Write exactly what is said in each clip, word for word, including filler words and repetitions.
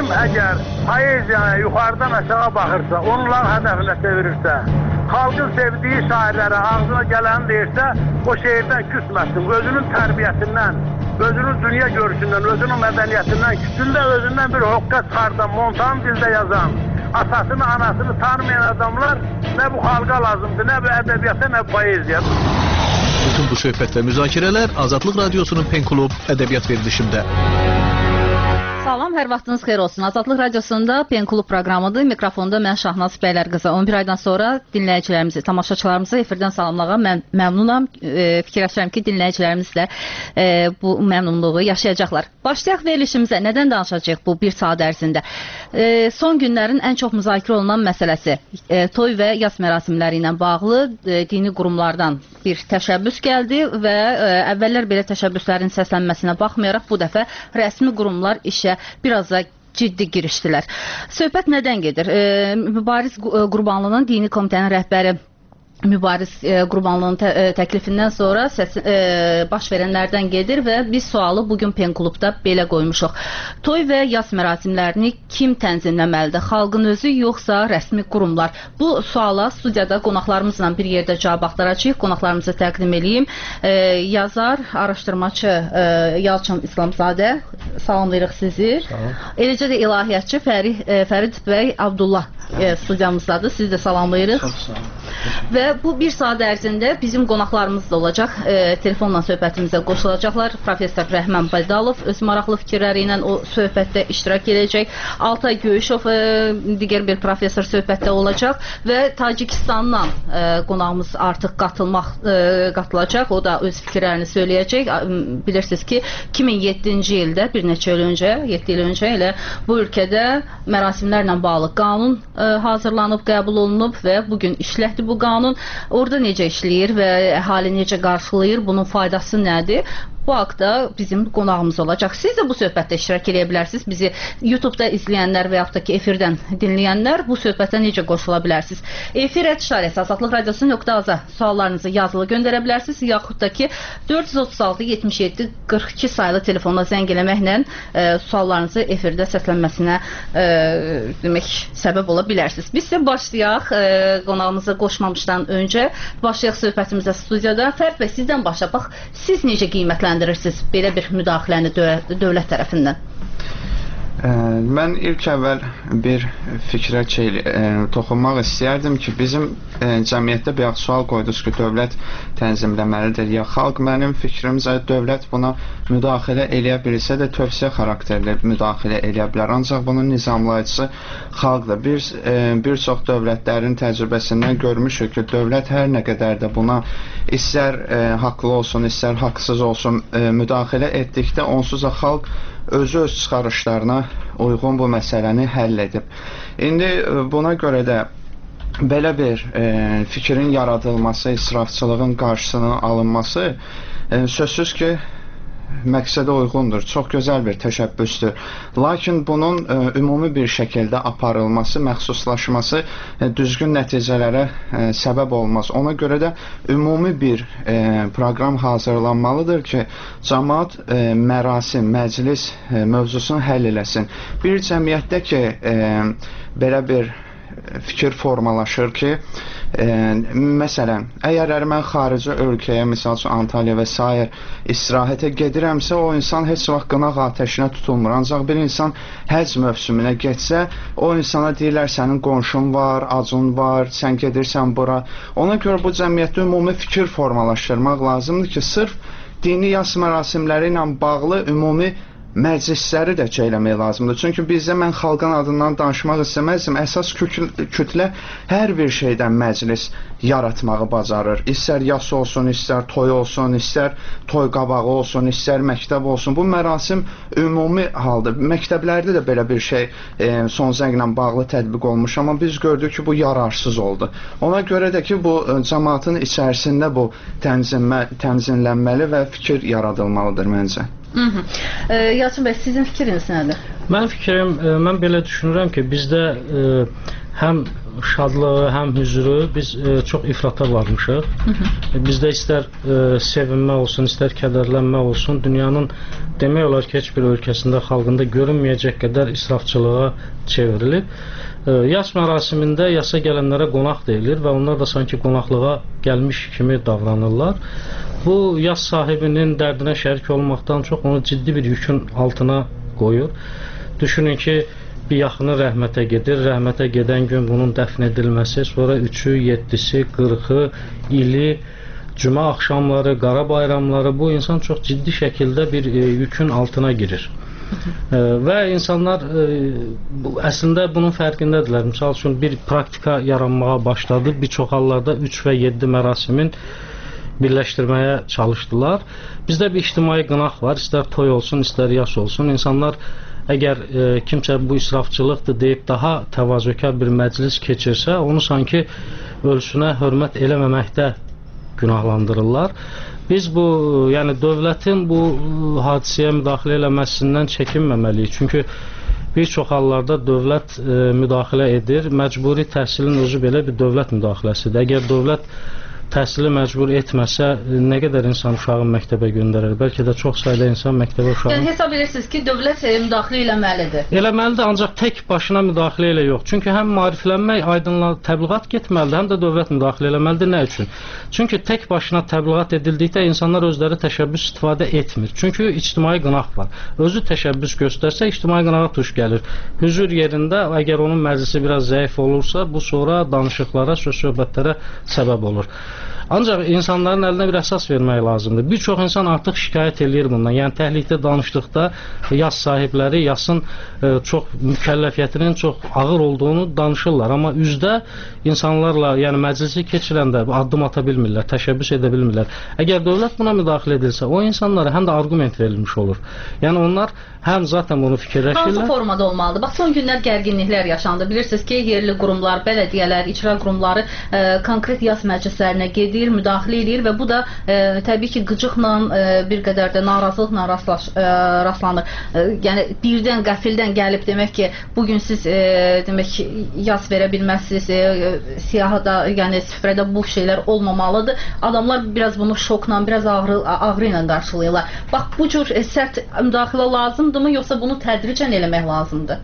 kim əgər poeziyaya yuxarıdan aşağı baxırsa, onlar hədəfinə çevirirsə, xalqın sevdiyi şairlərə ağzına gələni deyirsə, o şeirdən küsməsin, özünün tərbiyəsindən, özünün dünya görüşündən, özünün mədəniyyətindən, küçündə özündən bir hoqqa çıxardan, montan dildə yazan, atasını, anasını tanımayan adamlar nə bu xalqa lazımdır, nə bu ədəbiyyata, nə bu poeziyaya. Bütün bu söhbət və müzakirələr Azadlıq Radiosunun Pen Klub ədəbiyyat verilişində. Salam, hər vaxtınız xeyir olsun. Azadlıq Radiosunda Pen Klub proqramıdır. Mikrofonda mən Şahnaz Bəylərqızı. on bir aydan sonra dinləyicilərimizi, tamaşaçılarımızı efirdən salamlağa mən məmnunam. E, fikirləşirəm ki, dinləyicilərimizlə e, bu məmnunluğu yaşayacaqlar. Başlayaq verilişimizə. Nədən danışacağıq bu bir saat ərzində? E, son günlərin ən çox müzakirə olunan məsələsi e, toy və yas mərasimləri ilə bağlı e, dini qurumlardan bir təşəbbüs gəldi və e, əvvəllər belə təşəbbüslərin səslənməsinə baxmayaraq bu dəfə rəsmi qurumlar işə biraz da ciddi girişdilər. Söhbət nədən gedir? E, Mübariz Qurbanlının dini komitənin rəhbəri Mübariz e, Qurbanlının tə, e, təklifindən sonra səs, e, baş verənlərdən gedir və biz sualı bugün Pen Klubda belə qoymuşuq. Toy və yas mərasimlərini kim tənzimləməlidir? Xalqın özü yoxsa rəsmi qurumlar? Bu suala studiyada qonaqlarımızla bir yerdə cavab axtaracağıq. Qonaqlarımızı təqdim edeyim. E, yazar, araşdırmaçı e, Yalçın İslamzadə, salamlayırıq sizi. Salam. Eləcə də ilahiyyatçı Fərid, e, Fərid bəy Abdullah e, studiyamızdadır. Sizi də salamlayırıq. Çox sağ olun. Və bu bir saat ərzində bizim qonaqlarımız da olacaq. E, telefonla söhbətimizə qoşulacaqlar. Professor Rəhman Baydalov öz maraqlı fikirləri ilə o söhbətdə iştirak edəcək. Altay Göyüşov e, digər bir professor söhbətdə olacaq və Tacikistandan e, qonağımız artıq qatılmaq e, qatılacaq. O da öz fikirlərini söyləyəcək. Bilirsiniz ki, iki min yeddinci ildə bir neçə il öncə, yeddi il öncə elə bu ölkədə mərasimlərlə bağlı qanun e, hazırlanıb, qəbul olunub və bugün işlətdi bu qanun. Orada necə işləyir və əhali necə qarşılayır, bunun faydası nədir? Bu haqda bizim qonağımız olacaq. Siz də bu söhbətdə iştirak edə bilərsiniz. Bizi YouTube-da izləyənlər və yaxud da ki, efirdən dinləyənlər bu söhbətə necə qoşula bilərsiniz? Efir et işarəsi Azadlıq Radiosu nöqtə az suallarınızı yazılı göndərə bilərsiniz. Yaxud da ki, dörd yüz otuz altı yetmiş yeddi qırx iki sayılı telefonla zəng eləməklə e, suallarınızı efirdə səslənməsinə e, demək, səbəb ola bilərsiniz. Biz isə başlayaq e, qonağımıza qoşmamışdan öncə. Başlayaq söhbətimizə studiyada. Fərid bəy, sizdən başlayaq. Siz necə qiymətləndirirsiniz belə bir müdaxiləni dövlət tərəfindən? Mən ilk əvvəl bir fikrə şey, e, toxunmaq istəyərdim ki, bizim e, cəmiyyətdə bir sual qoydunuz ki, dövlət tənzimləməlidir ya xalq. Mənim fikrimcə dövlət buna müdaxilə eləyə bilsə də tövsiyə xarakterli müdaxilə eləyə bilər. Ancaq bunun nizamlayıcısı xalqdır. Bir, e, bir çox dövlətlərin təcrübəsindən görmüşük ki, dövlət hər nə qədər də buna istər e, haqlı olsun, istər haqsız olsun e, müdaxilə etdikdə onsuz da xalq özü öz çıxarışlarına uyğun bu məsələni həll edib. İndi buna görə də belə bir e, fikrin yaradılması, israfçılığın qarşısının alınması e, sözsüz ki, məqsədə uyğundur. Çox gözəl bir təşəbbüsdür. Lakin bunun e, ümumi bir şəkildə aparılması, məxsuslaşması e, düzgün nəticələrə e, səbəb olmaz. Ona görə də ümumi bir e, proqram hazırlanmalıdır ki, cəmaət e, mərasim, məclis e, mövzusunu həll eləsin. Bir cəmiyyətdə ki, e, belə bir fikir formalaşır ki, e, məsələn, əgər mən xarici ölkəyə, misal üçün Antalya və sair istirahətə gedirəmsə, o insan heç vaxt qınaq atəşinə tutulmur. Ancaq bir insan həcc mövsümünə getsə, o insana deyirlər, sənin qonşun var, acun var, sən gedirsən bura. Ona görə bu cəmiyyətdə ümumi fikir formalaşdırmaq lazımdır ki, sırf dini yas mərasimləri ilə bağlı ümumi məclisləri də çəkləmək lazımdır. Çünki bizdə mən xalqın adından danışmaq istəməzdim. Əsas kütlə hər bir şeydən məclis yaratmağı bacarır. İstər yas olsun, istər toy olsun, istər toy qabağı olsun, istər məktəb olsun. Bu mərasim ümumi haldır. Məktəblərdə də belə bir şey e, son zənglə bağlı tətbiq olmuş, amma biz gördük ki, bu yararsız oldu. Ona görə də ki, bu cəmaatın içərisində bu tənzimlə, tənzimlənməli və fikir yaradılmalıdır məncə. Hı -hı. E, Yalçın bəy, sizin fikriniz nədir? Mən fikrim, e, mən belə düşünürəm ki, bizdə e, həm şadlığı, həm hüzuru biz e, çox ifrata varmışıq. E, bizdə istər e, sevinmə olsun, istər kədərlənmə olsun, dünyanın demək olar ki, heç bir ölkəsində, xalqında görünməyəcək qədər israfçılığa çevrilib. E, yas mərasimində yasa gələnlərə qonaq deyilir və onlar da sanki qonaqlığa gəlmiş kimi davranırlar. Bu yas sahibinin dərdinə şərik olmaqdan çox onu ciddi bir yükün altına qoyur. Düşünün ki, bir yaxını rəhmətə gedir, rəhmətə gedən gün bunun dəfn edilməsi, sonra üçü, yeddisi, qırxı, ili, cümə axşamları, qara bayramları, bu insan çox ciddi şəkildə bir e, yükün altına girir. e, və insanlar e, bu, əslində bunun fərqindədirlər. Misal üçün bir praktika yaranmağa başladı, bir çox hallarda üç və yeddi mərasimin birləşdirməyə çalışdılar. Bizdə bir ictimai qınaq var, istər toy olsun, istər yas olsun. İnsanlar əgər e, kimsə bu israfçılıqdır deyib daha təvazökar bir məclis keçirsə, onu sanki ölüsünə hörmət eləməməkdə günahlandırırlar. Biz bu, yəni dövlətin bu hadisəyə müdaxilə eləməsindən çəkinməməliyik. Çünki bir çox hallarda dövlət e, müdaxilə edir. Məcburi təhsilin özü belə bir dövlət müdaxiləsidir. Əgər dövlət təhsili məcbur etməsə, nə qədər insan uşağın məktəbə göndərir? Bəlkə də çox sayda insan məktəbə uşağın... Yəni hesab edirsiniz ki, dövlət müdaxilə eləməlidir. Eləməlidir, ancaq tək başına müdaxilə elə yox. Çünki həm maariflənmək, aydınla təbliğat getməlidir, həm də dövlət müdaxilə eləməlidir. Nə üçün? Çünki tək başına təbliğat edildikdə insanlar özləri təşəbbüs istifadə etmir. Çünki ictimai qınaq var. Özü təşəbbüs göstərsə, ictimai qınağa tuş gəlir. Hüzur yerində, əgər onun məclisi biraz zəif olursa, bu sonra danışıqlara, söz-söhbətlərə səbəb olur. Ancaq insanların əlinə bir əsas vermək lazımdır. Bir çox insan artıq şikayət eləyir bundan. Yəni təhlikdə danışdıqda yas sahibləri yasın e, çox mükəlləfiyyətinin çox ağır olduğunu danışırlar. Amma üzdə insanlarla, yəni məclisi keçirəndə addım ata bilmirlər, təşəbbüs edə bilmirlər. Əgər dövlət buna müdaxilə edilsə, o insanlara həm də arqument verilmiş olur. Yəni onlar həm zaten bunu fikirləşirlər. Hansı formada olmalıdır? Bax, son günlər gərginliklər yaşandı. Bilirsiniz ki, yerli qurumlar, bələdiyyələr, icra qurumları e, konkret yas məclislərinə gedir, müdaxilə edir və bu da e, təbii ki, qıcıqla, e, bir qədər də narazılıqla rastlaş, e, rastlanır. E, yəni birdən, qəfildən gəlib demək ki, bugün siz e, demək ki, yas verə bilməzsiniz, e, siyahıda, yəni süfrədə bu şeylər olmamalıdır. Adamlar biraz bunu şokla, biraz ağrı, ağrı ilə qarşılayırlar. Bax, bu cür e, sərt müdaxilə lazımdırmı, yoxsa bunu tədricən eləmək lazımdır?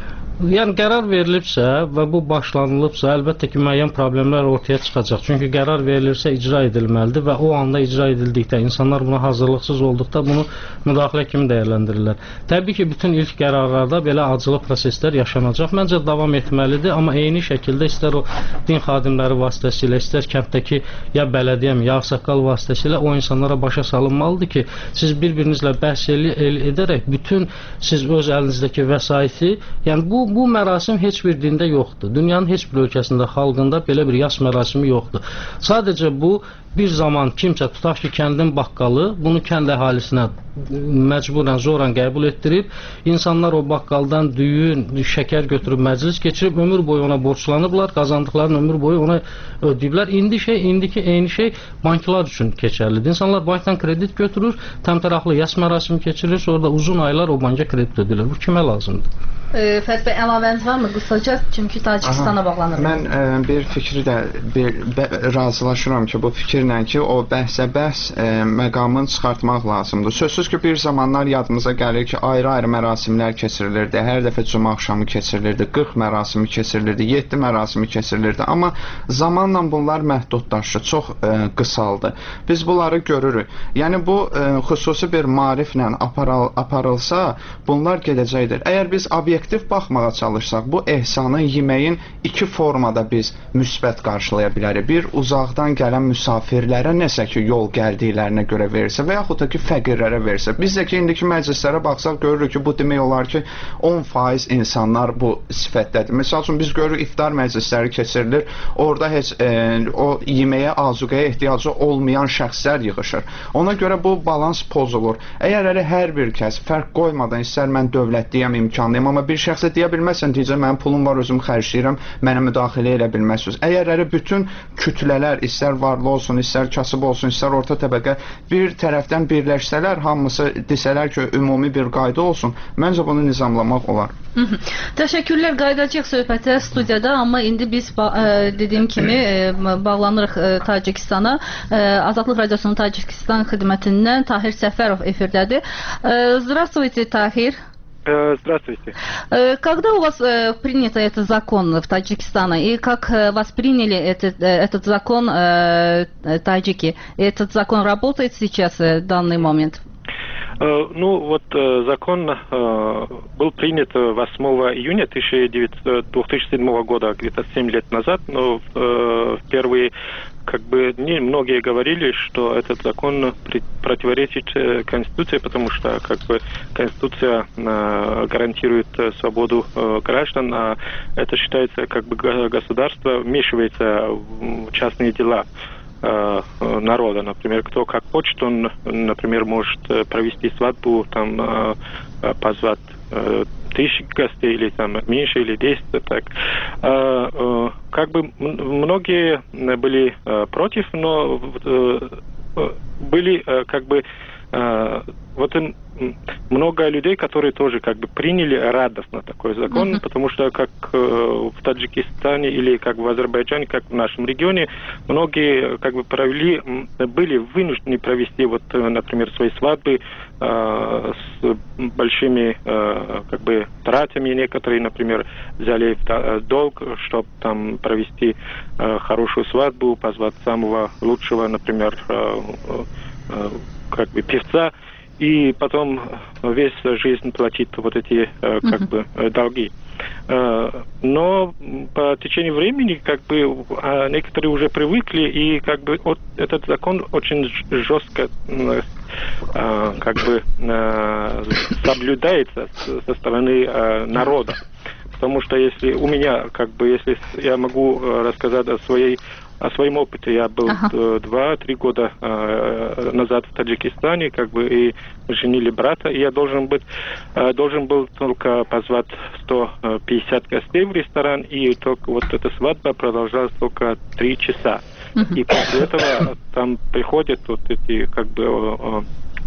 Yəni qərar verilibsə və bu başlanılıbsa, əlbəttə ki, müəyyən problemlər ortaya çıxacaq. Çünki qərar verilirsə icra edilməlidir və o anda icra edildikdə, insanlar buna hazırlıqsız olduqda bunu müdaxilə kimi dəyərləndirirlər. Təbii ki, bütün ilk qərarlarda belə acılı proseslər yaşanacaq. Məncə davam etməlidir, amma eyni şəkildə istər o din xadimləri vasitəsilə, istər kənddəki ya bələdiyyəm, ya ağsaqqal vasitəsilə o insanlara başa salınmalıdır ki, siz bir-birinizlə bəhs edərək bütün siz öz əlinizdəki vəsaiti, yəni bu Bu mərasim heç bir dində yoxdur. Dünyanın heç bir ölkəsində, xalqında belə bir yas mərasimi yoxdur. Sadəcə bu, bir zaman kimsə, tutaq ki, kəndin baqqalı bunu kənd əhalisinə məcburən, zoran qəbul etdirib, insanlar o baqqaldan düyün, şəkər götürüb məclis keçirib, ömür boyu ona borçlanıblar, qazandıqlarını ömür boyu ona ödəyiblər. İndi şey, indiki eyni şey banklar üçün keçərlidir. İnsanlar bankdan kredit götürür, təmtəraqlı yas mərasimi keçirir, sonra da uzun aylar o banka kredit ödəyirlər. Bu kimə lazımdır? E, Fərid bəy, əlavəniz varmı qısaca? Çünki Tacikistana bağlanır. Mən e, bir fikri də bir, bə, razılaşıram ki, bu fikirlə ki, o bəhsə bəhs e, məqamını çıxartmaq lazımdır. Sözsüz ki, bir zamanlar yadımıza gəlir ki, ayrı-ayrı mərasimlər keçirilirdi. Hər dəfə cümə axşamı keçirilirdi, qırx mərasimi keçirilirdi, yeddi mərasimi keçirilirdi. Amma zamanla bunlar məhdudlaşdı, çox e, qısaldı. Biz bunları görürük. Yəni bu e, xüsusi bir maariflə aparal, aparılsa, bunlar gedəcəkdir. Əgər biz obyektiv baxmağa çalışsaq, bu ehsanı yeməyin iki formada biz müsbət qarşılaya bilərik. Bir, uzaqdan gələn müsafirlərə nəsə ki, yol gəldiklərinə görə verirsə və yaxud da ki, fəqirlərə verirsə. Biz də ki, indiki məclislərə baxsaq, görürük ki, bu demək olar ki, on faiz insanlar bu sifətdədir. Məsəl üçün, biz görürük, iftar məclisləri keçirilir, orada heç e, o yeməyə, azuqəyə ehtiyacı olmayan şəxslər yığışır. Ona görə bu balans pozulur. Əgər əli hər bir kəs fərq qoymadan, istər mən dövlətliyəm, imkanlıyım, amma bir şəxsə deyə bilməzsən, deyəcək mənim pulum var, özüm xərcləyirəm, mənə müdaxilə edə bilməzsiniz. Əgər elə bütün kütlələr, istər varlı olsun, istər kasıb olsun, istər orta təbəqə bir tərəfdən birləşsələr, hamısı desələr ki, ümumi bir qayda olsun, məncə bunu nizamlamaq olar. Hı -hı. Təşəkkürlər, qayıdacağıq söhbətə studiyada, amma indi biz e, dediyim kimi e, bağlanırıq e, Tacikistana. E, Azadlıq Radiosunun Tacikistan xidmətindən Tahir Səfərov efirdədir. E, Здравствуйте, Tahir. Здравствуйте. Когда у вас э, принят этот закон в Таджикистане и как э, восприняли этот, э, этот закон э, таджики? Этот закон работает сейчас э, в данный момент? Э, ну вот э, закон э, был принят восьмого июня две тысячи седьмого года, где-то семь лет назад, но э, впервые как бы не многие говорили, что этот закон противоречит Конституции, потому что как бы Конституция э, гарантирует свободу э, граждан, а это считается как бы государство вмешивается в частные дела э, народа. Например, кто как хочет, он, например, может провести свадьбу, там э, позвать э, тысяч гостей, или там меньше, или десять, так. А, а, как бы многие были а, против, но а, были а, как бы а, вот им много людей, которые тоже как бы приняли радостно такой закон, uh-huh. потому что как э, в Таджикистане или как в Азербайджане, как в нашем регионе, многие как бы провели, были вынуждены провести вот, например, свои свадьбы э, с большими э, как бы тратами. Некоторые, например, взяли в долг, чтобы там провести э, хорошую свадьбу, позвать самого лучшего, например, э, э, как бы певца. И потом весь жизнь платит вот эти э, как uh-huh. бы долги. Э, но по течению времени как бы э, некоторые уже привыкли, и как бы от, этот закон очень жестко э, как бы э, соблюдается с, со стороны э, народа. Потому что если у меня как бы если я могу рассказать о своей о своем опыте. Я был ага. два-три года э, назад в Таджикистане, как бы, и женили брата, и я должен быть, э, должен был только позвать сто пятьдесят гостей в ресторан, и только вот эта свадьба продолжалась только три часа. Uh-huh. И после этого там приходят вот эти, как бы, э,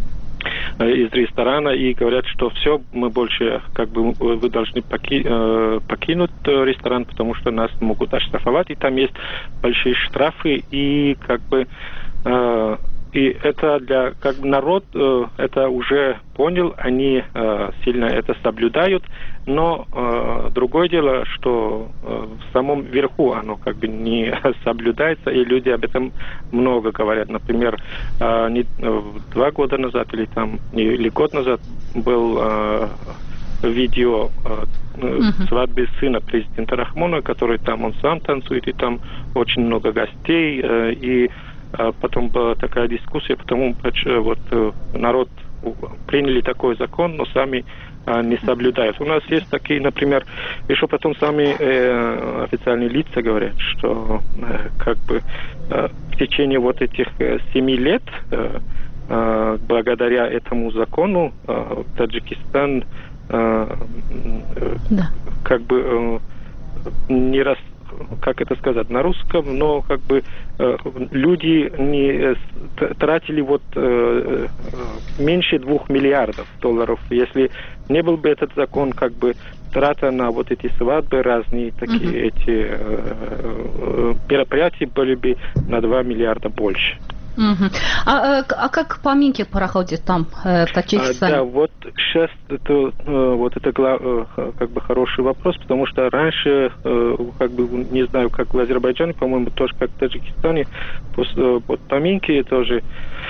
из ресторана и говорят, что все, мы больше, как бы, вы должны поки, э, покинуть ресторан, потому что нас могут оштрафовать, и там есть большие штрафы, и как бы э, и это для как бы народ э, это уже понял, они э, сильно это соблюдают, но э, другое дело, что э, в самом верху оно как бы не соблюдается, и люди об этом много говорят. Например, э, не, э, два года назад или там или год назад был э, видео э, uh-huh. свадьбы сына президента Рахмона, который там он сам танцует, и там очень много гостей, э, и потом была такая дискуссия, потому что вот народ приняли такой закон, но сами а, не соблюдают. У нас есть такие, например, еще потом сами э, официальные лица говорят, что э, как бы э, в течение вот этих э, семи лет э, э, благодаря этому закону э, Таджикистан э, э, да. как бы э, не рас как это сказать, на русском, но как бы э, люди не э, тратили вот э, меньше двух миллиардов долларов. Если не был бы этот закон, как бы трата на вот эти свадьбы разные, такие uh-huh. эти э, э, мероприятия были бы на два миллиарда больше. Угу. А, а как поминки проходят там, в Таджикистане? А, да, вот сейчас это, вот это как бы хороший вопрос, потому что раньше, как бы, не знаю, как в Азербайджане, по-моему, тоже как в Таджикистане, вот поминки тоже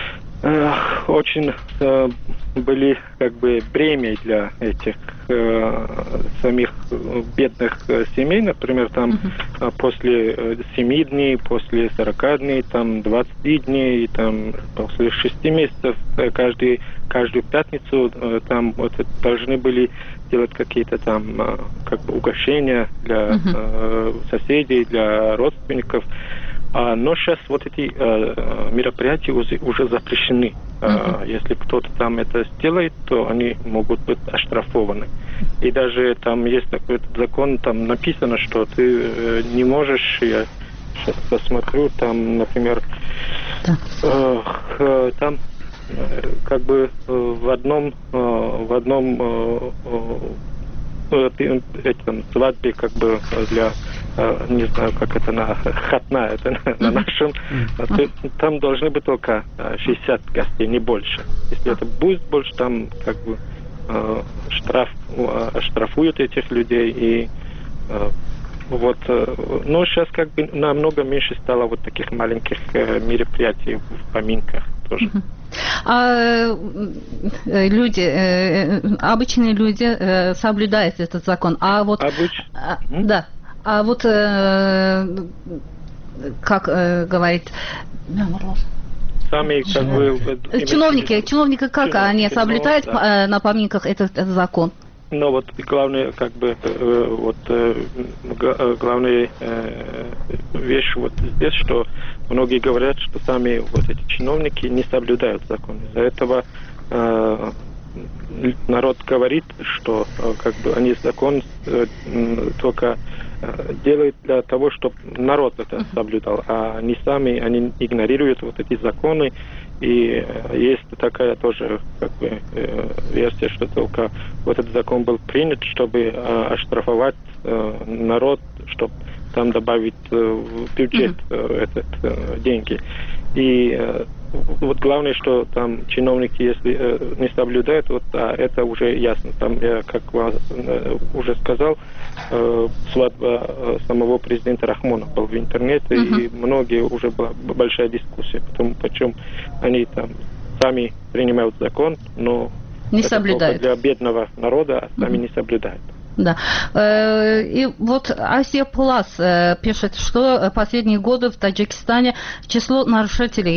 очень были как бы бремя для этих э, самих бедных семей, например, там uh-huh. после семи дней, после сорока дней, там двадцать дней, там после шести месяцев каждый, каждую пятницу там вот, должны были делать какие-то там как бы угощения для uh-huh. э, соседей, для родственников. Но сейчас вот эти э, мероприятия уже, уже запрещены. Uh-huh. Если кто-то там это сделает, то они могут быть оштрафованы. И даже там есть такой закон, там написано, что ты э, не можешь, я сейчас посмотрю, там, например, да. э, там э, как бы э, в одном, э, в одном э, э, этом свадьбе, как бы для, э, не знаю, как это на хатна, это на, на нашем, mm-hmm. там должны быть только шестьдесят гостей, не больше. Если это будет больше, там как бы э, штраф, э, штрафуют этих людей и э, вот, но сейчас как бы намного меньше стало вот таких маленьких э, мероприятий в поминках тоже. Uh-huh. А люди, э, обычные люди э, соблюдают этот закон, а вот, Обыч... а, mm-hmm. да, а вот э, как э, говорит, сами как бы чиновники, чиновники как чиновники, они соблюдают но, да. на поминках этот, этот закон? Но вот главное, как бы, э, вот э, главная э, вещь вот здесь, что многие говорят, что сами вот эти чиновники не соблюдают закон. Из-за этого э, народ говорит, что э, как бы они закон э, только э, делают для того, чтобы народ это соблюдал, а они сами, они игнорируют вот эти законы. И есть такая тоже как бы версия, что только вот этот закон был принят, чтобы оштрафовать народ, чтобы там добавить в бюджет mm-hmm. этот деньги. И вот главное, что там чиновники, если не соблюдают, вот а это уже ясно. Там, я как вас уже сказал, свадьба самого президента Рахмона был в интернете, uh-huh. и многие уже была большая дискуссия, потому почему они там сами принимают закон, но не соблюдают. Для бедного народа, а сами uh-huh. не соблюдают. Да. И вот Азия Плас пишет, что последние годы в Таджикистане число нарушителей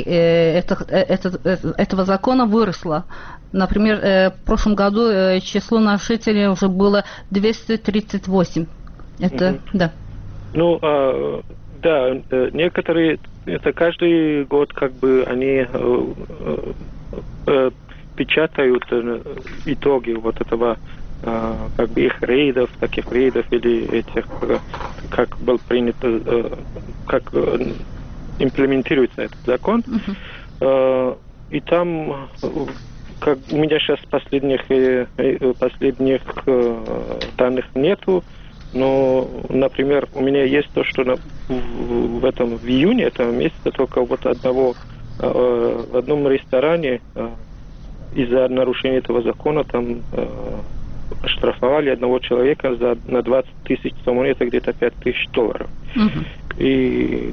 этого закона выросло. Например, в прошлом году число нарушителей уже было двести тридцать восемь. Это, угу. да. Ну, а, да, некоторые, это каждый год как бы они э, э, печатают итоги вот этого как бы их рейдов, таких рейдов или этих, как был принят, как имплементируется этот закон. Uh-huh. И там, как у меня сейчас последних, последних данных нету, но, например, у меня есть то, что на, в, в этом, в июне этого месяца только вот одного, в одном ресторане из-за нарушения этого закона там оштрафовали одного человека за, на двадцать тысяч сомон, это где-то пять тысяч долларов. Uh-huh. И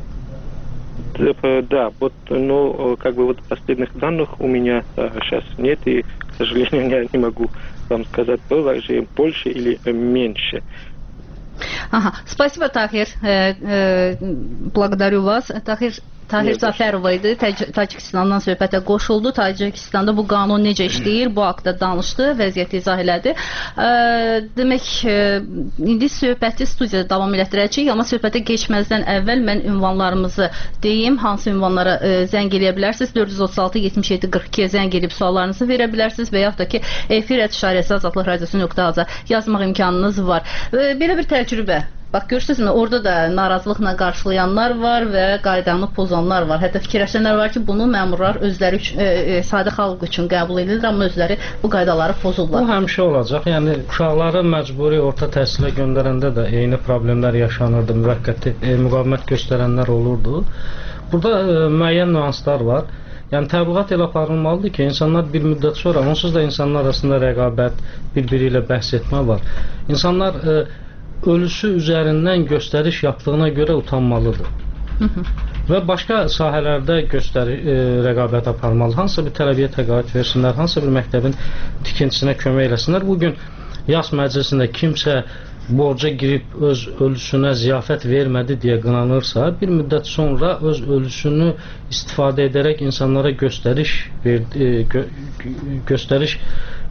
да, вот, но как бы вот последних данных у меня а, сейчас нет, и, к сожалению, я не могу вам сказать, было же больше или меньше. Ага, спасибо, Tahir. Э, э, благодарю вас. Tahir Tahir Zaferova idi. Tacikistandan söhbətə qoşuldu. Tacikistanda bu qanun necə işləyir, bu haqda danışdı, vəziyyəti izah elədi. E, demək, e, indi söhbəti studiyada davam elətdirəcəyik, amma söhbətə keçməzdən əvvəl mən ünvanlarımızı deyim. Hansı ünvanlara e, zəng eləyə bilərsiniz? dörd yüz otuz altı yetmiş yeddi qırx ikiyə zəng eləyib suallarınızı verə bilərsiniz və yaxud da ki, efir ət-şariyəsi azadlıq radiosu nöqtə az yazmaq imkanınız var. E, belə bir təcrübə. Bax, görürsünüzmü, orada da narazılıqla qarşılayanlar var və qaydanı pozanlar var. Hətta fikirləşənlər var ki, bunu məmurlar özləri üçün, e, e, sadə xalq üçün qəbul edirlər, amma özləri bu qaydaları pozurlar. Bu həmişə olacaq. Yəni, uşaqları məcburi orta təhsilə göndərəndə də eyni problemlər yaşanırdı, müvəqqəti e, müqavimət göstərənlər olurdu. Burada e, müəyyən nüanslar var. Yəni, təbliğat elə aparılmalıdır ki, insanlar bir müddət sonra, onsuz da insanlar arasında rəqabət, bir-biri ilə bəhs etmə var. İnsanlar e, ölüsü üzərindən göstəriş yaptığına görə utanmalıdır. Hı -hı. Və başqa sahələrdə göstəri, e, rəqabət aparmalı. Hansısa bir tələbiyə təqaüd versinlər, hansısa bir məktəbin tikintisinə kömək eləsinlər. Bugün yas məclisində kimsə borca girib öz ölüsünə ziyafət vermədi deyə qınanırsa, bir müddət sonra öz ölüsünü istifadə edərək insanlara göstəriş ver, e, gö, göstəriş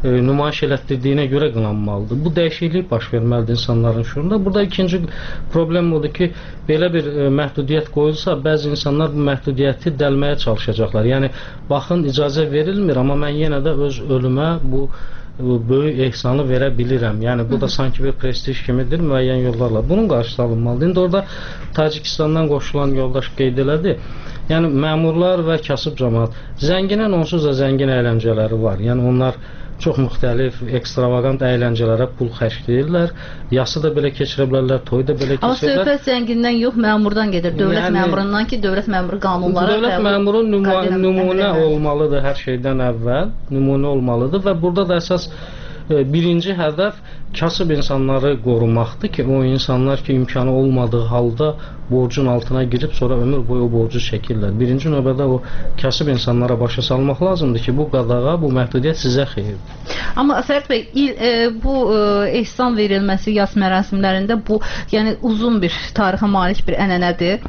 e, nümayiş elətdirdiyinə görə qınanmalıdır. Bu dəyişiklik baş verməlidir insanların şuurunda. Burada ikinci problem odur ki, belə bir e, məhdudiyyət qoyulsa, bəzi insanlar bu məhdudiyyəti dəlməyə çalışacaqlar. Yəni, baxın, icazə verilmir, amma mən yenə də öz ölümə bu böyük ehsanı verə bilirəm. Yəni, bu da sanki bir prestij kimidir müəyyən yollarla. Bunun qarşısı alınmalıdır. İndi orada Tacikistandan qoşulan yoldaş qeyd elədi. Yəni, məmurlar və kasıb cəmaat. Zənginin onsuz da zəngin əyləncələri var. Yəni, onlar çox müxtəlif, ekstravagant əyləncələrə pul xərcləyirlər. Yası da belə keçirə bilərlər, toyu da belə keçirlər. Amma söhbət zəngindən yox, məmurdan gedir. Dövlət yəni, məmurundan ki, dövlət məmuru qanunlara dövlət məmuru nümunə olmalıdır hər şeydən əvvəl. Nümunə olmalıdır və burada da əsas birinci hədəf kasıb insanları qorumaqdır ki, o insanlar ki, imkanı olmadığı halda borcun altına girib sonra ömür boyu o borcu çəkirlər. Birinci növbədə o kasıb insanlara başa salmaq lazımdır ki, bu qadağa, bu məhdudiyyət sizə xeyirdir. Amma Fərid bəy, il, e, bu e, ehsan verilməsi yas mərasimlərində bu, yəni uzun bir tarixə malik bir ənənədir.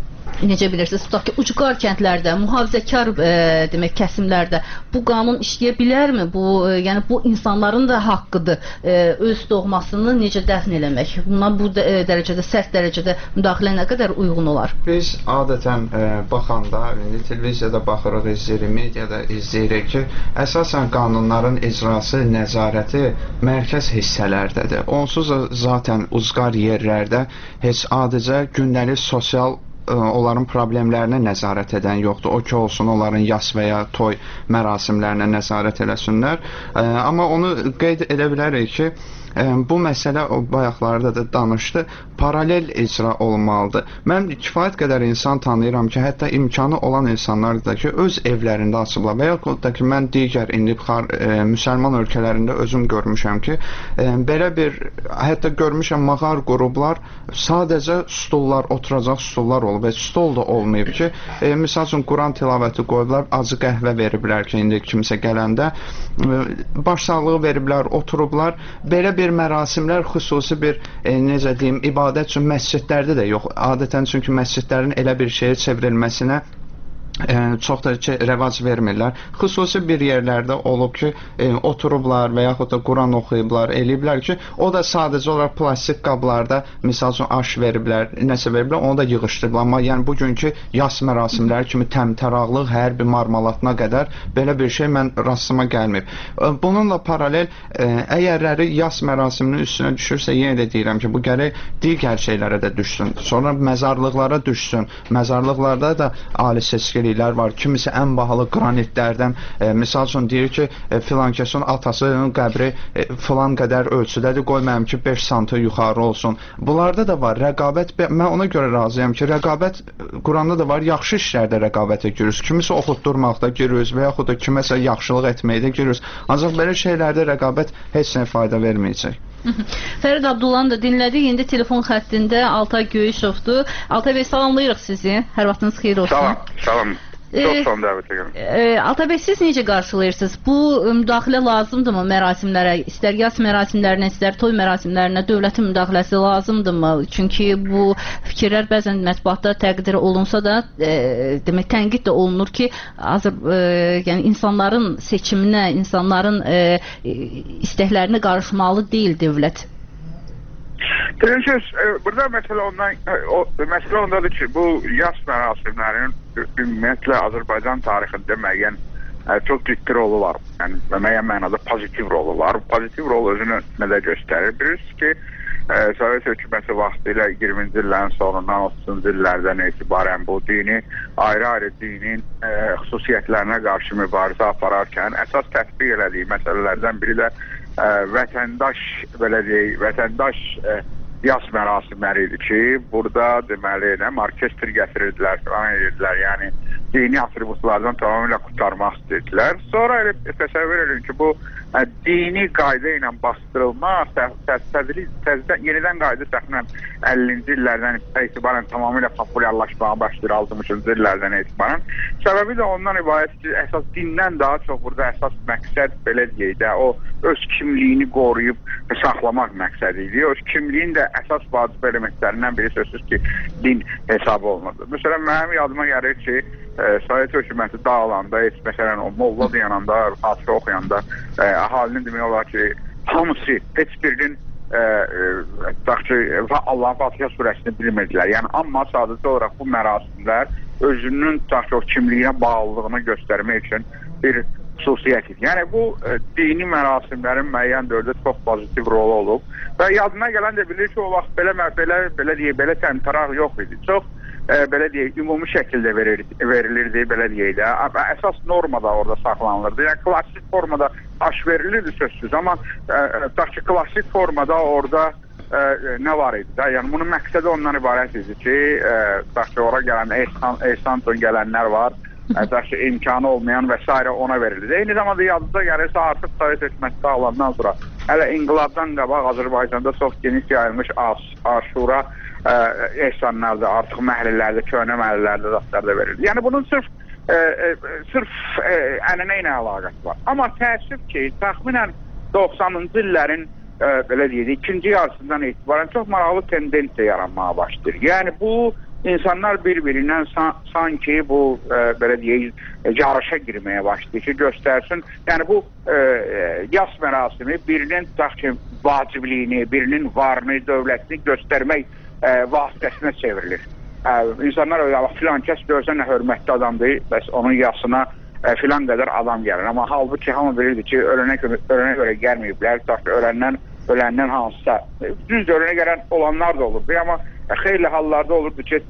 Necə bilirsiniz, tutaq ki, ucqar kəndlərdə, mühafizəkar e, demək kəsimlərdə bu qanun işləyə bilərmi? Bu, e, yəni bu insanların da haqqıdır e, öz doğmasını necə dəfn eləmək. Buna bu də, e, dərəcədə, sərt dərəcədə müdaxilə nə qədər uyğun olar? Biz adətən e, baxanda, indi televiziyada baxırıq, izləyirik, mediada izləyirik ki, əsasən qanunların icrası, nəzarəti mərkəz hissələrdədir. Onsuz da zaten ucqar yerlərdə heç adicə gündəlik sosial onların problemlərinə nəzarət edən yoxdur. O ki olsun, onların yas və ya toy mərasimlərinə nəzarət eləsinlər. Amma onu qeyd edə bilərik ki, bu məsələ o bayaqlarda da danışdı, paralel icra olmalıdır. Mən kifayət qədər insan tanıyıram ki, hətta imkanı olan insanlar da ki, öz evlərində açıblar və yaxud da ki, mən digər indi e, müsəlman ölkələrində özüm görmüşəm ki, e, belə bir, hətta görmüşəm mağar qruplar, sadəcə stullar, oturacaq stullar olub və stol da olmayıb ki, e, misal üçün Quran tilavəti qoyublar, acı qəhvə veriblər ki, indi kimsə gələndə, e, başsağlığı veriblər, oturublar, belə bir mərasimlər xüsusi bir, e, necə deyim, ibadət üçün məscidlərdə də yox. Adətən çünki məscidlərin elə bir şeyə çevrilməsinə E, çox da ki, rəvac vermirlər. Xüsusi bir yerlərdə olub ki, e, oturublar və yaxud da Quran oxuyublar, eləyiblər ki, o da sadəcə olaraq plastik qablarda, misal üçün aş veriblər, nəsə veriblər, onu da yığışdırıblar. Amma yəni bugünkü yas mərasimləri kimi təmtəraqlıq, hər bir marmalatına qədər belə bir şey mən rastıma gəlməyib. E, bununla paralel, e, əgərləri yas mərasiminin üstünə düşürsə, yenə də deyirəm ki, bu gərək digər şeylərə də düşsün. Sonra məzarlıqlara düşsün. Məzarlıqlarda da ali seçkilik var. Kimisi ən bahalı qranitlərdən, e, misal üçün deyir ki, e, filan kəsin atasının qəbri e, filan qədər ölçüdədir, qoymayım ki, beş santı yuxarı olsun. Bunlarda da var rəqabət. Mən ona görə razıyam ki, rəqabət Quranda da var, yaxşı işlərdə rəqabətə giririk. Kimisi oxutdurmaqda giririk və yaxud da kiməsə yaxşılıq etməkdə giririk. Ancaq belə şeylərdə rəqabət heç nə fayda verməyəcək. Fərid Abdullanı da dinlədik. İndi telefon xəttində Altay Göyüşovdur. Altay bəy, salamlayırıq sizi. Hər vaxtınız xeyir olsun. Salam, salam. Çox sağ olun dəvət edirəm. E, Altay bəy, siz necə qarşılayırsınız? Bu müdaxilə lazımdırmı mərasimlərə? İstər yas mərasimlərinə, istər toy mərasimlərinə dövlətin müdaxiləsi lazımdırmı? Çünki bu fikirlər bəzən mətbuatda təqdir olunsa da, e, demək tənqid də olunur ki, azır, e, yəni insanların seçiminə, insanların e, istəklərinə qarışmalı deyil dövlət. Bilirsiniz, burada məsələ ondan, o, məsələ ondadır ki, bu yas mərasimlərinin ümumiyyətlə Azərbaycan tarixində müəyyən çox ciddi rolu var. Yəni, müəyyən mənada pozitiv rolu var. Pozitiv rol özünü nədə göstərir? Bilirsiniz ki, e, Sovet hökuməti vaxtı ilə iyirminci illərin sonundan otuzuncu illərdən etibarən bu dini, ayrı-ayrı dinin e, xüsusiyyətlərinə qarşı mübarizə apararkən əsas tətbiq elədiyi məsələlərdən biri də e, vətəndaş, belə deyək, vətəndaş e, yas mərasimləri idi ki, burada deməli, nə, orkestr gətirirdilər, falan edirdilər, yəni dini atributlardan tamamilə qurtarmaq istədilər. Sonra elə təsəvvür edin ki, bu ə, dini qayda ilə bastırılma, təzdən, yenidən qayda təxminən əllinci illərdən etibarən tamamilə populyarlaşmağa başlayır, altmışıncı illərdən etibarən. Səbəbi də ondan ibarət ki, əsas dindən daha çox burada əsas məqsəd, belə deyək də, o öz kimliyini qoruyub saxlamaq məqsədi idi. Öz kimliyin də əsas vacib elementlərindən biri sözsüz ki, din hesabı olmadı. Məsələn, mənim yadıma gəlir ki, e, Sovet hökuməti dağılanda, heç məsələn o molla dayananda, hadisə oxuyanda e, əhalinin demək olar ki, hamısı heç birinin e, e, ki, Allah'ın Fatiha surəsini bilmirdilər. Yəni amma sadəcə olaraq bu mərasimlər özünün ki, o kimliyinə bağlılığını göstərmək üçün bir xüsusiyyət idi. Yəni bu e, dini mərasimlərin müəyyən dövrdə çox pozitiv rolu olub və yadına gələn də bilir ki, o vaxt belə belə belə deyə belə təmtəraq yox idi. Çox e, belə deyək, ümumi şəkildə verilirdi, verilirdi, belə deyək də. Əsas normada orada saxlanılırdı. Yəni klassik formada aş verilirdi sözsüz, amma e, ki, klassik formada orada e, nə var idi də? Yəni bunun məqsədi ondan ibarət idi ki, e, ki ora gələn ehsan, ehsan üçün gələnlər var. Ədəşi imkanı olmayan və s. ona verildi. Eyni zamanda yadınıza gəlirsə artıq Sovet hökuməti dağılandan sonra hələ inqilabdan qabaq Azərbaycanda çox geniş yayılmış aşura e, ehsanlarda, artıq məhəllələrdə, köhnə məhəllələrdə rastlarda verildi. Yəni bunun sırf e, e, sırf e, ənənə ilə əlaqəsi var. Amma təəssüf ki, təxminən doxsanıncı illərin e, belə deyək, ikinci yarısından etibarən çox maraqlı tendensiya yaranmağa başlayır. Yəni bu İnsanlar bir-birindən san sanki bu e, belə deyək, yarışa girməyə başlayır ki, göstərsin. Yəni bu e, yas mərasimi birinin ki, vacibliyini, birinin varını, dövlətini göstərmək e, vasitəsinə çevrilir. E, insanlar öyle, filan kəs görsən nə hörmətli adamdır, bəs onun yasına e, filan qədər adam gəlir. Amma halbuki hamı bilirdi ki, ölənə, ölənə görə gəlməyiblər, öləndən, öləndən hansısa. Düz ölənə gələn olanlar da olurdu, amma xeyli hallarda olurdu ki,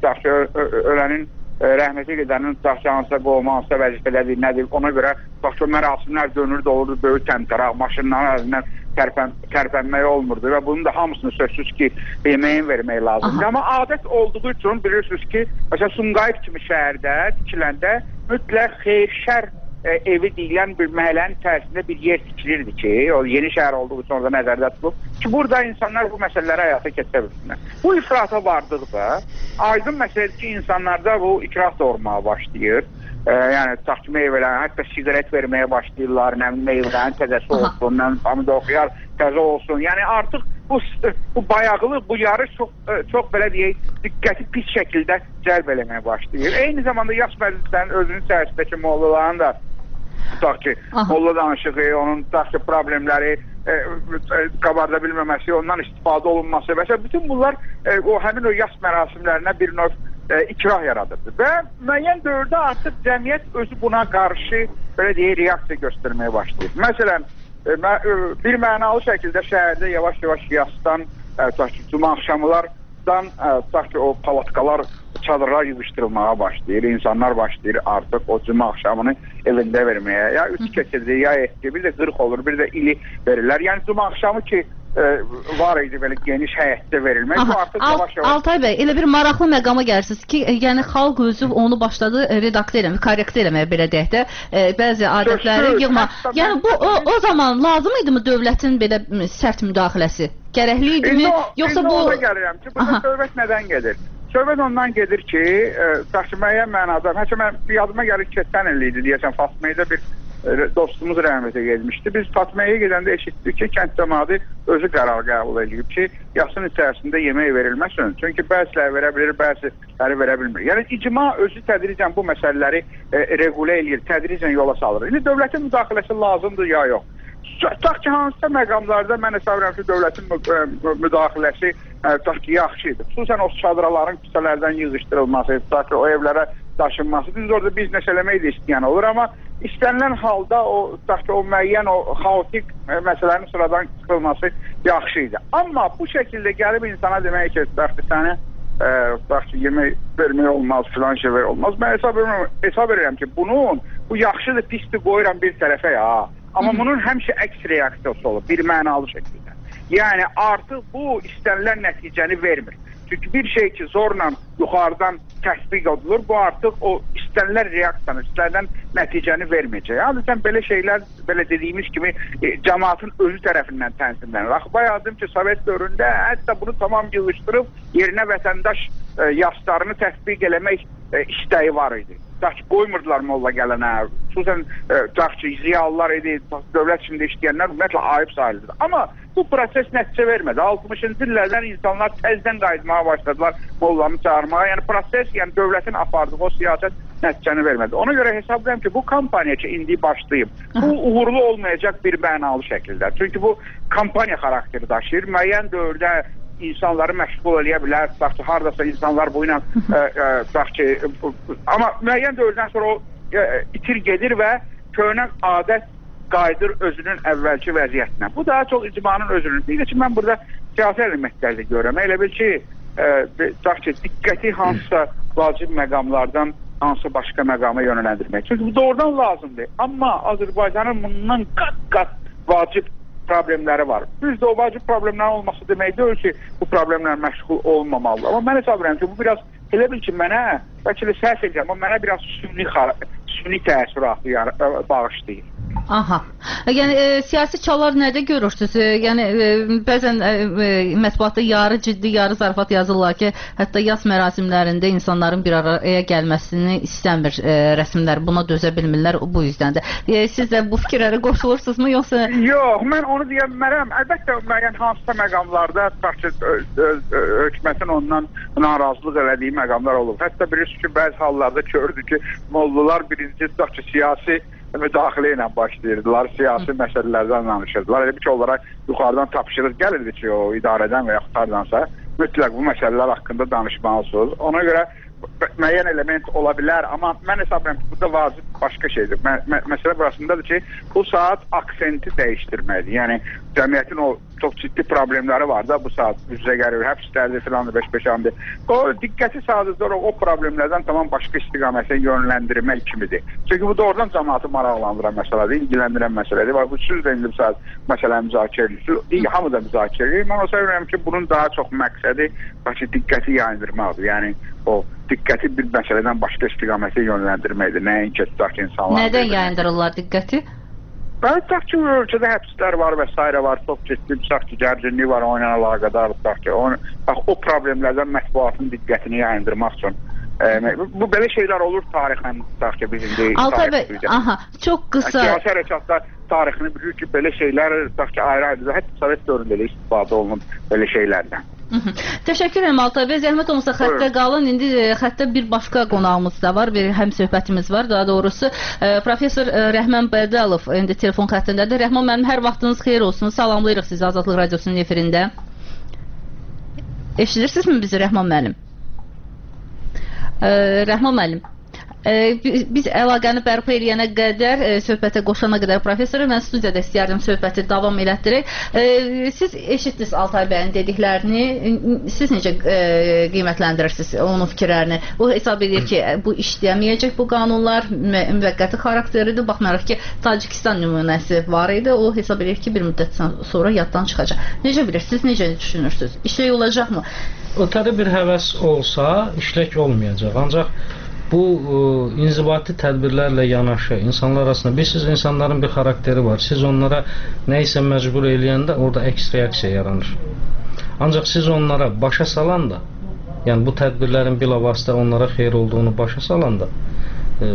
ölənin rəhməti gedənin hansısa qovma, hansısa vəzifələdir, nədir, ona görə mərasimlər dönürdü, olurdu, böyük təmtəraq, maşınların əzindən tərpən, tərpənmək olmurdu və bunun da hamısını sözsüz ki, yeməyin vermək lazımdır. Amma adət olduğu üçün bilirsiniz ki, məsələn, Sumqayıt kimi şəhərdə tikiləndə mütləq xeyir-şər e, evi deyilən bir məhəllənin tərsində bir yer tikilirdi ki, o yeni şəhər olduğu üçün orada nəzərdə tutulub ki, burada insanlar bu məsələləri həyata keçirə bilsinlər. Bu ifrata vardıqda aydın məsələdir ki, insanlarda bu ikrah doğurmağa başlayır. E, yəni, taxtı meyvələrin, hətta sigaret verməyə başlayırlar, nə meyvələrin təzəsi olsun, nə pomidor xiyar təzə olsun. Yəni artıq bu, bu bayaqlıq, bu yarış çox, çox belə deyək, diqqəti pis şəkildə cəlb eləməyə başlayır. Eyni zamanda yaş məclislərin özünün içərisindəki mollaların da tutaq ki, molla danışığı, onun tutaq ki, problemləri, e, e, qabarda bilməməsi, ondan istifadə olunması və s. bütün bunlar e, o həmin o yaş mərasimlərinə bir növ e, ikrah yaradırdı. Və müəyyən dövrdə artıq cəmiyyət özü buna qarşı belə deyək, reaksiya göstərməyə başlayır. Məsələn, e, mə, e, bir mənalı şəkildə şəhərdə yavaş-yavaş yasdan, e, tutaq ki, cuma axşamlardan e, tutaq ki, o palatkalar, çadırlar yığışdırılmağa başlayır. İnsanlar başlayır artıq o cuma axşamını evində verməyə. Ya üç keçirdi, ya etki, bir də qırx olur, bir də ili verirlər. Yəni cuma axşamı ki e, var idi belə geniş həyətdə verilmək. Aha, artıq yavaş-yavaş... Altay bəy, elə bir maraqlı məqama gəlirsiniz ki, yəni xalq özü onu başladı redaktə eləmək, korrekt eləməyə belə deyək də, e, bəzi adətləri yığma. Yəni bu o, o zaman lazım idi mi dövlətin belə sərt müdaxiləsi? Gərəkli idi mi? Yoxsa bu... İndi ona gəlirəm ki, burada söhbət nədən gedir? Söhbət ondan gedir ki, e, müəyyən mənada, hətta mən yadıma gəlir keçən il idi, deyəsən Fatma'da bir e, dostumuz rəhmətə getmişdi. Biz Fatma'ya gedəndə eşitdik ki, kənd cəmaəti özü qərar qəbul edib ki, yasın içərisində yemək verilməsin. Çünki bəziləri verə bilir, bəziləri verə bilmir. Yəni icma özü tədricən bu məsələləri e, regulə eləyir, tədricən yola salır. İndi dövlətin müdaxiləsi lazımdır ya yox. Tutaq ki, hansısa məqamlarda mən hesab edirəm ki, dövlətin müdaxiləsi tutaq ki, yaxşı idi. Xüsusən o çadıraların küçələrdən yığışdırılması, tutaq ki, o evlərə daşınması. Biz orada biznes eləmək də istəyən olur, amma istənilən halda o, tutaq ki, o müəyyən, o xaotik məsələnin sıradan çıxılması yaxşı idi. Amma bu şəkildə gəlib insana demək ki, tutaq ki, səni tutaq ki, yemək vermək olmaz, filan şey ver olmaz. Mən hesab edirəm, hesab edirəm ki, bunun, bu yaxşıdır, pisdir qoyuram bir tərəfə ya. Amma bunun həmişə əks reaksiyası olur, bir mənalı şəkildə. Yəni artıq bu istənilən nəticəni vermir. Çünki bir şey ki, zorla yuxarıdan təsbiq edilir, bu artıq o istənilən reaksiyanı, istənilən nəticəni verməyəcək. Adətən belə şeylər, belə dediyimiz kimi, e, cəmaatın özü tərəfindən tənzimlənir. Axı, bayağıdım ki, Sovet dövründə hətta bunu tamam yığışdırıb, yerinə vətəndaş e, yaslarını təsbiq eləmək e, istəyi var idi. Tutaq ki, qoymurdular molla gələnə, xüsusən tutaq ki, ziyalılar idi, dövlət içində işləyənlər ümumiyyətlə ayıb sayılırdı. Amma bu proses nəticə vermədi. altmışıncı illərdən insanlar təzdən qayıtmağa başladılar mollanı çağırmağa. Yəni proses, yəni dövlətin apardığı o siyasət nəticəni vermədi. Ona görə hesablayıram ki, bu kampaniya ki, indi başlayıb, bu uğurlu olmayacaq bir mənalı şəkildə. Çünki bu kampaniya xarakteri daşıyır. Müəyyən dövrdə insanları məşğul eləyə bilər, bax ki, haradasa insanlar bu ilə, bax ki, amma müəyyən dövrdən sonra o e, itir gedir və köhnə adət qayıdır özünün əvvəlki vəziyyətinə. Bu daha çox icmanın özünün. Bir də ki, mən burada siyasi elementlərdə görürəm. Elə bil ki, e, bax ki, diqqəti hansısa vacib məqamlardan hansı başqa məqama yönləndirmək. Çünki bu doğrudan lazımdır. Amma Azərbaycanın bundan qat-qat vacib problemləri var. Düzdür, o vacib problemlərin olması demək deyil ki, bu problemlər məşğul olmamalıdır. Amma mən hesab edirəm ki, bu biraz elə bil ki, mənə, bəlkə də səhv edəcəm, amma mənə biraz süni, süni təəssüratı yəni, bağışlayır. Aha. Yəni e, siyasi çalar nədə görürsünüz? E, yəni e, bəzən e, mətbuatda yarı ciddi, yarı zarafat yazırlar ki, hətta yas mərasimlərində insanların bir araya gəlməsini istəmir e, rəsmlər. Buna dözə bilmirlər bu yüzdəndir. E, siz də bu fikirlərə qoşulursunuzmu yoxsa? Yox, mən onu deyə bilmərəm. Əlbəttə müəyyən hansısa məqamlarda hökumətin ondan narazılıq elədiyi məqamlar olur. Hətta bilirsiniz ki, bəzi hallarda gördük ki, mollalar birinci tutaq ki, siyasi müdaxilə ilə başlayırdılar, siyasi məsələlərdən danışırdılar. Elə bir ki, onlara yuxarıdan tapşırıq gəlirdi ki, o idarədən və yaxud hardansa mütləq bu məsələlər haqqında danışmalısınız. Ona görə müəyyən element ola bilər, amma mən hesab edirəm ki, burada vacib başqa şeydir. Mə mə məsələ burasındadır ki, bu saat aksenti dəyişdirməlidir. Yəni, cəmiyyətin o çox ciddi problemləri var da bu saat üzrə gəlir, həbslərdir, filandır, beş-beşandır. O diqqəti sadəcə o problemlərdən tamam başqa istiqamətə yönləndirmək kimidir. Çünki bu doğrudan cəmaatı maraqlandıran məsələdir, ilgiləndirən məsələdir. Bu siz də indi bu saat məsələ müzakirə edirsiniz, hamı da müzakirə edir. Mən o sevirəm ki, bunun daha çox məqsədi diqqəti yayındırmaqdır. Yəni, o diqqəti bir məsələdən başqa istiqamətə yönləndirməkdir. Nəinki tutaq ki, insanlar... Nədən yayındırırlar diqqəti? Bəli, tutaq ki, ölkədə həbslər var və s. var, çox ciddi, tutaq ki, gərginlik var, onunla əlaqədar, tutaq ki, onu, bax, o problemlərdən mətbuatın diqqətini yayındırmaq üçün. E, bu belə şeylər olur tarixən, tutaq ki, bizim deyil. Altay bəy, aha, çox qısa... Siyasi hərəkatlar tarixini bilir ki, belə şeylər, tutaq ki, ayrı-ayrı, hətta Sovet dövründə də istifadə olunub belə şeylərdən. Təşəkkür edirəm Altay bəy. Zəhmət olmasa xəttə qalın. İndi xəttə bir başqa qonağımız da var, bir həm söhbətimiz var. Daha doğrusu professor Rəhman Bədəlov indi telefon xəttindədir. Rəhman müəllim, hər vaxtınız xeyir olsun. Salamlayırıq sizi Azadlıq Radiosunun efirində. Eşidirsinizmi bizi Rəhman müəllim? Rəhman müəllim. Biz əlaqəni bərpa eləyənə qədər, söhbətə qoşana qədər professoru, mən studiyada istəyərdim söhbəti davam elətdirək. Siz eşitdiniz Altay bəyin dediklərini, siz necə qiymətləndirirsiniz onun fikirlərini? O hesab edir ki, bu işləyəməyəcək bu qanunlar, müvəqqəti xarakteridir. Baxmayaraq ki, Tacikistan nümunəsi var idi, o hesab edir ki, bir müddət sonra yaddan çıxacaq. Necə bilirsiniz, necə düşünürsünüz? İşlək olacaqmı? Ötəri bir həvəs olsa, işlək olmayacaq. Ancaq bu inzibati tədbirlərlə yanaşı insanlar arasında, bilirsiniz, insanların bir xarakteri var. Siz onlara nə isə məcbur eləyəndə orada əks reaksiya yaranır. Ancaq siz onlara başa salanda, yəni bu tədbirlərin bilavasitə onlara xeyir olduğunu başa salanda, e,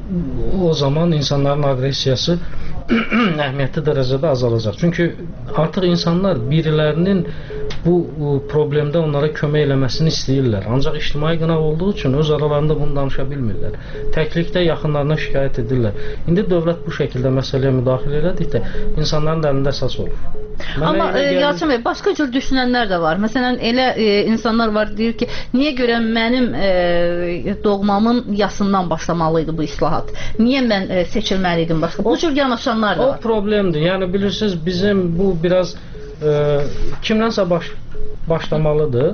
o zaman insanların aqressiyası əhəmiyyətli dərəcədə azalacaq. Çünki artıq insanlar birilərinin bu problemdə onlara kömək eləməsini istəyirlər. Ancaq ictimai qınaq olduğu üçün öz aralarında bunu danışa bilmirlər. Təklikdə yaxınlarına şikayət edirlər. İndi dövlət bu şəkildə məsələyə müdaxilə elədikdə insanların da əlində əsas olur. Mənə Amma e, Yalçın bəy, başqa cür düşünənlər də var. Məsələn, elə e, insanlar var, deyir ki, niyə görə mənim e, doğmamın yasından başlamalıydı bu islahat? Niyə mən e, seçilməliydim başqa? Bu cür yanaşanlar da var. O problemdir. Yəni bilirsiniz, bizim bu biraz e, kimdənsə baş, başlamalıdır.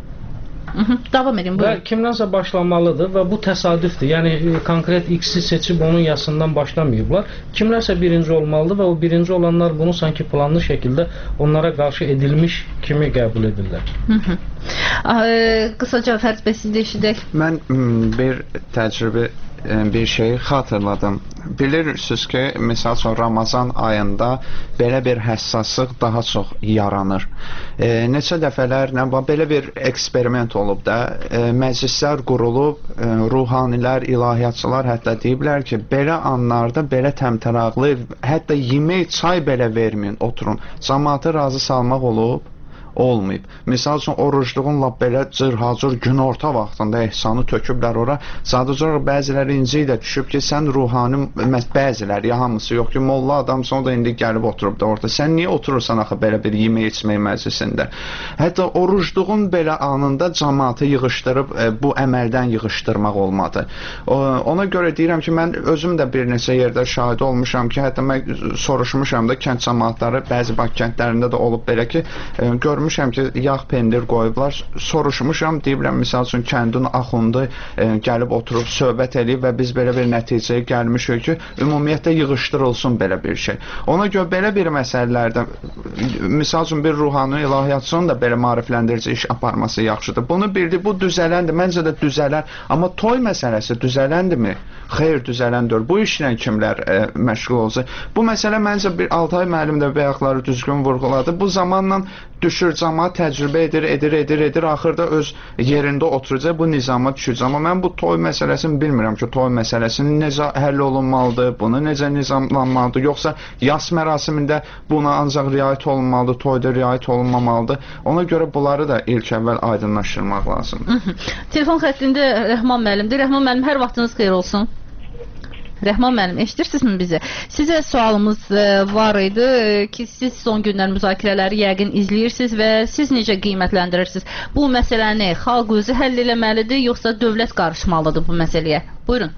Hı -hı, davam edin, buyurun. Və kimdənsə başlamalıdır və bu təsadüfdür. Yəni konkret X-i seçib onun yasından başlamayıblar. Kimlərsə birinci olmalıdır və o birinci olanlar bunu sanki planlı şəkildə onlara qarşı edilmiş kimi qəbul edirlər. Hı -hı. Ee, qısaca Fərz bəy, siz də eşidək. Mən bir təcrübə bir şeyi xatırladım. Bilirsiniz ki, misal üçün Ramazan ayında belə bir həssaslıq daha çox yaranır. E, neçə dəfələr nə var, belə bir eksperiment olub da, e, məclislər qurulub, e, ruhanilər, ilahiyyatçılar hətta deyiblər ki, belə anlarda belə təmtəraqlı, hətta yemək, çay belə verməyin, oturun. Cəmaatı razı salmaq olub. olmayıb. Misal üçün orucluğun lap belə cırhacır günorta vaxtında ehsanı töküblər ora. Sadəcə olaraq bəziləri inci ilə düşüb ki, sən ruhani, bəziləri, ya hamısı yox ki, molla adamsan, o da indi gəlib oturub da orada. Sən niyə oturursan axı belə bir yemək içmək məclisində? Hətta orucluğun belə anında cəmaatı yığışdırıb e, bu əməldən yığışdırmaq olmadı. O, ona görə deyirəm ki, mən özüm də bir neçə yerdə şahid olmuşam ki, hətta mən soruşmuşam da kənd cəmaatları, bəzi Bakı kəndlərində də olub belə ki, e, görmüşəm ki, yağ pendir qoyublar, soruşmuşam, deyirəm, misal üçün kəndin axundu e, gəlib oturub söhbət eləyib və biz belə bir nəticəyə gəlmişik ki, ümumiyyətlə yığışdırılsın belə bir şey. Ona görə belə bir məsələlərdə, misal üçün bir ruhani ilahiyyatçının da belə maarifləndirici iş aparması yaxşıdır. Bunu bildi, bu düzələndir, məncə də düzələr, amma toy məsələsi düzələndirmi? Xeyr, düzələndir. Bu işlə kimlər e, məşğul olacaq? Bu məsələ məncə bir Altay müəllim də bayaqları düzgün vurğuladı. Bu zamanla düşür, cəmaət təcrübə edir, edir, edir, edir, axırda öz yerində oturacaq, bu nizama düşür. Amma mən bu toy məsələsini bilmirəm ki, toy məsələsini necə həll olunmalıdır, bunu necə nizamlanmalıdır, yoxsa yas mərasimində buna ancaq riayət olunmalıdır, toyda riayət olunmamalıdır. Ona görə bunları da ilk əvvəl aydınlaşdırmaq lazımdır. Telefon xəttində Rəhman müəllimdir. Rəhman müəllim, hər vaxtınız xeyir olsun. Rəhman müəllim, eşidirsinizmi bizi? Sizə sualımız var idi ki, siz son günlər müzakirələri yəqin izləyirsiniz və siz necə qiymətləndirirsiniz? Bu məsələni xalq özü həll eləməlidir, yoxsa dövlət qarışmalıdır bu məsələyə? Buyurun.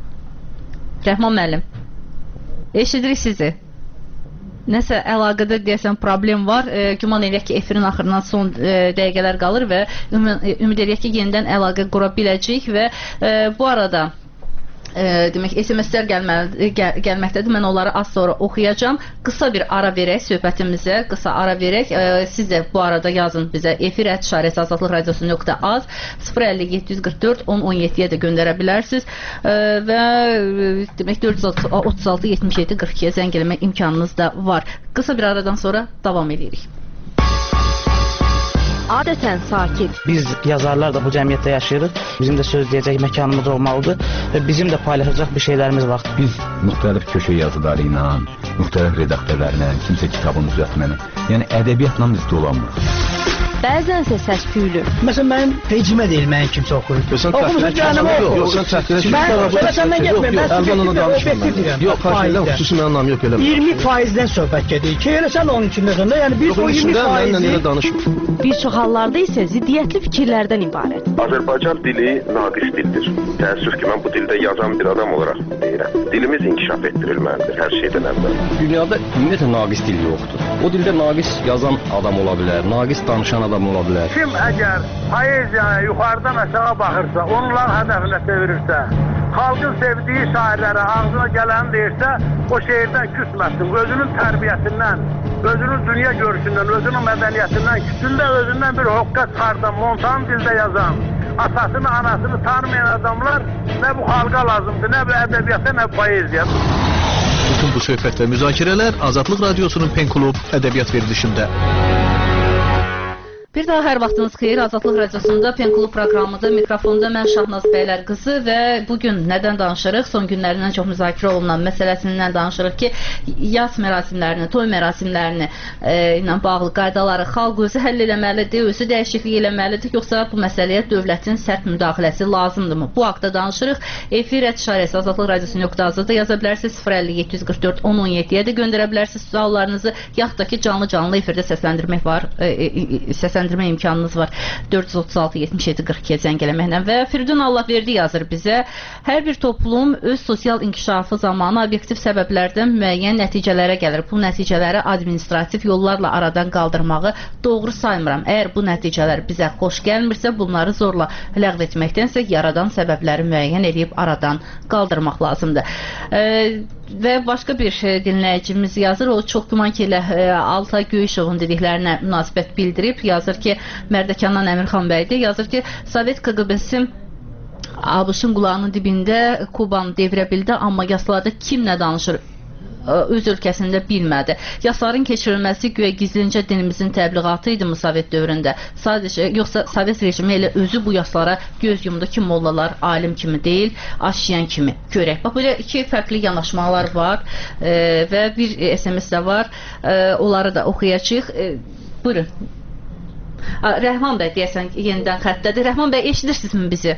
Rəhman müəllim, eşidirik sizi. Nəsə əlaqədə deyəsən problem var. E, güman eləyək ki, efirin axırından son e, dəqiqələr qalır və ümid eləyək ki, yenidən əlaqə qura biləcəyik və e, bu arada E, demək, S M S-lər gəlməli, gəl, gəlməkdədir. Mən onları az sonra oxuyacağam. Qısa bir ara verək söhbətimizə, qısa ara verək. E, siz də bu arada yazın bizə efir at işarəsi azadlıq radiosu nöqtə az sıfır əlli yeddi yüz qırx dörd on on yeddiyə də göndərə bilərsiniz. E, və demək dörd yüz otuz altı yetmiş yeddi qırx ikiyə zəng eləmək imkanınız da var. Qısa bir aradan sonra davam edirik. Adətən sakit. Biz yazarlar da bu cəmiyyətdə yaşayırıq. Bizim də söz deyəcək məkanımız olmalıdır və bizim də paylaşacaq bir şeylərimiz var. Biz müxtəlif köşə yazıları ilə, müxtəlif redaktörlərlə, kimsə kitabın düzəltməni, yəni ədəbiyyatla biz dolanmırıq. Bəzənsə səs-küylü. Məsələn, mənim pecimə deyil, mənim kimsə oxuyur. Sən təxminə kəsəmə yox, yox, sən təxminə Mən səndən getməyim, mən subjektiv və obyektiv deyirəm. Yox, xahiş xüsusi mənim anlam yox, eləmə. iyirmi faizdən söhbət gedir ki, elə sən onun içində sən də, yəni biz o iyirmi faizi... Bir çox hallarda isə ziddiyyətli fikirlərdən ibarət. Azərbaycan dili naqis dildir. Təəssüf ki, mən bu dildə yazan bir adam olaraq deyirəm. Dilimiz inkişaf etdirilməlidir hər şeydən əvvəl. Dünyada ümumiyyətlə naqis dil yoxdur. O dildə naqis yazan adam ola bilər, naqis danışan adam ola bilər. Kim əgər poeziyaya yuxarıdan aşağı baxırsa, onların hədəfinə çevirirsə, xalqın sevdiyi şairlərə ağzına gələni deyirsə, o şeirdən küsməsin. Özünün tərbiyəsindən, özünün dünya görüşündən, özünün mədəniyyətindən, küçündə özündən bir hoqqa çıxardan, montan dildə yazan, atasını, anasını tanımayan adamlar nə bu xalqa lazımdır, nə bu ədəbiyyata, nə bu poeziya. Bütün bu söhbət və müzakirələr Azadlıq Radiosunun Pen Klub ədəbiyyat verilişində. Bir daha hər vaxtınız xeyir. Azadlıq Radiosunda Pen Klub proqramıdır. Mikrofonda mən Şahnaz Bəylər qızı və bugün nədən danışırıq? Son günlərindən çox müzakirə olunan məsələsindən danışırıq ki, yas mərasimlərini, toy mərasimlərini e, ilə bağlı qaydaları xalq özü həll eləməlidir, özü dəyişiklik eləməlidir, yoxsa bu məsələyə dövlətin sərt müdaxiləsi lazımdırmı? Bu haqda danışırıq. Efir at işarəsi azadlıq radiosu nöqtə azda yaza bilərsiniz. sıfır əlli yeddi yüz qırx dörd on on yeddiyə də göndərə bilərsiniz suallarınızı, yaxud da ki, canlı-canlı efirdə səsləndirmək var, e, e, səsləndirmək imkanınız var. dörd yüz otuz altı yetmiş yeddi qırx ikiyə zəng eləməklə və Firidun Allahverdi yazır bizə. Hər bir toplum öz sosial inkişafı zamanı obyektiv səbəblərdən müəyyən nəticələrə gəlir. Bu nəticələri administrativ yollarla aradan qaldırmağı doğru saymıram. Əgər bu nəticələr bizə xoş gəlmirsə, bunları zorla ləğv etməkdənsə yaradan səbəbləri müəyyən edib aradan qaldırmaq lazımdır. E, və başqa bir dinləyicimiz yazır. O çox güman ki, elə e, Altay Göyüşovun dediklərinə münasibət bildirib. Yazır ki, Mərdəkandan Əmirxan bəydir. Yazır ki, Sovet K G B-si ABŞ-ın qulağının dibində Kubanı devirə bildi, amma yaslarda kim nə danışır öz ölkəsində bilmədi. Yasların keçirilməsi güya gizlincə dinimizin təbliğatı idi mı Sovet dövründə? Sadəcə, yoxsa Sovet rejimi elə özü bu yaslara göz yumdu ki, mollalar alim kimi deyil, aşiyan kimi görək. Bax, belə iki fərqli yanaşmalar var e, və bir S M S də var. E, onları da oxuyacağıq. E, buyurun. Rəhman bəy deyəsən yenidən xəttədir. Rəhman bəy, eşidirsinizmi bizi?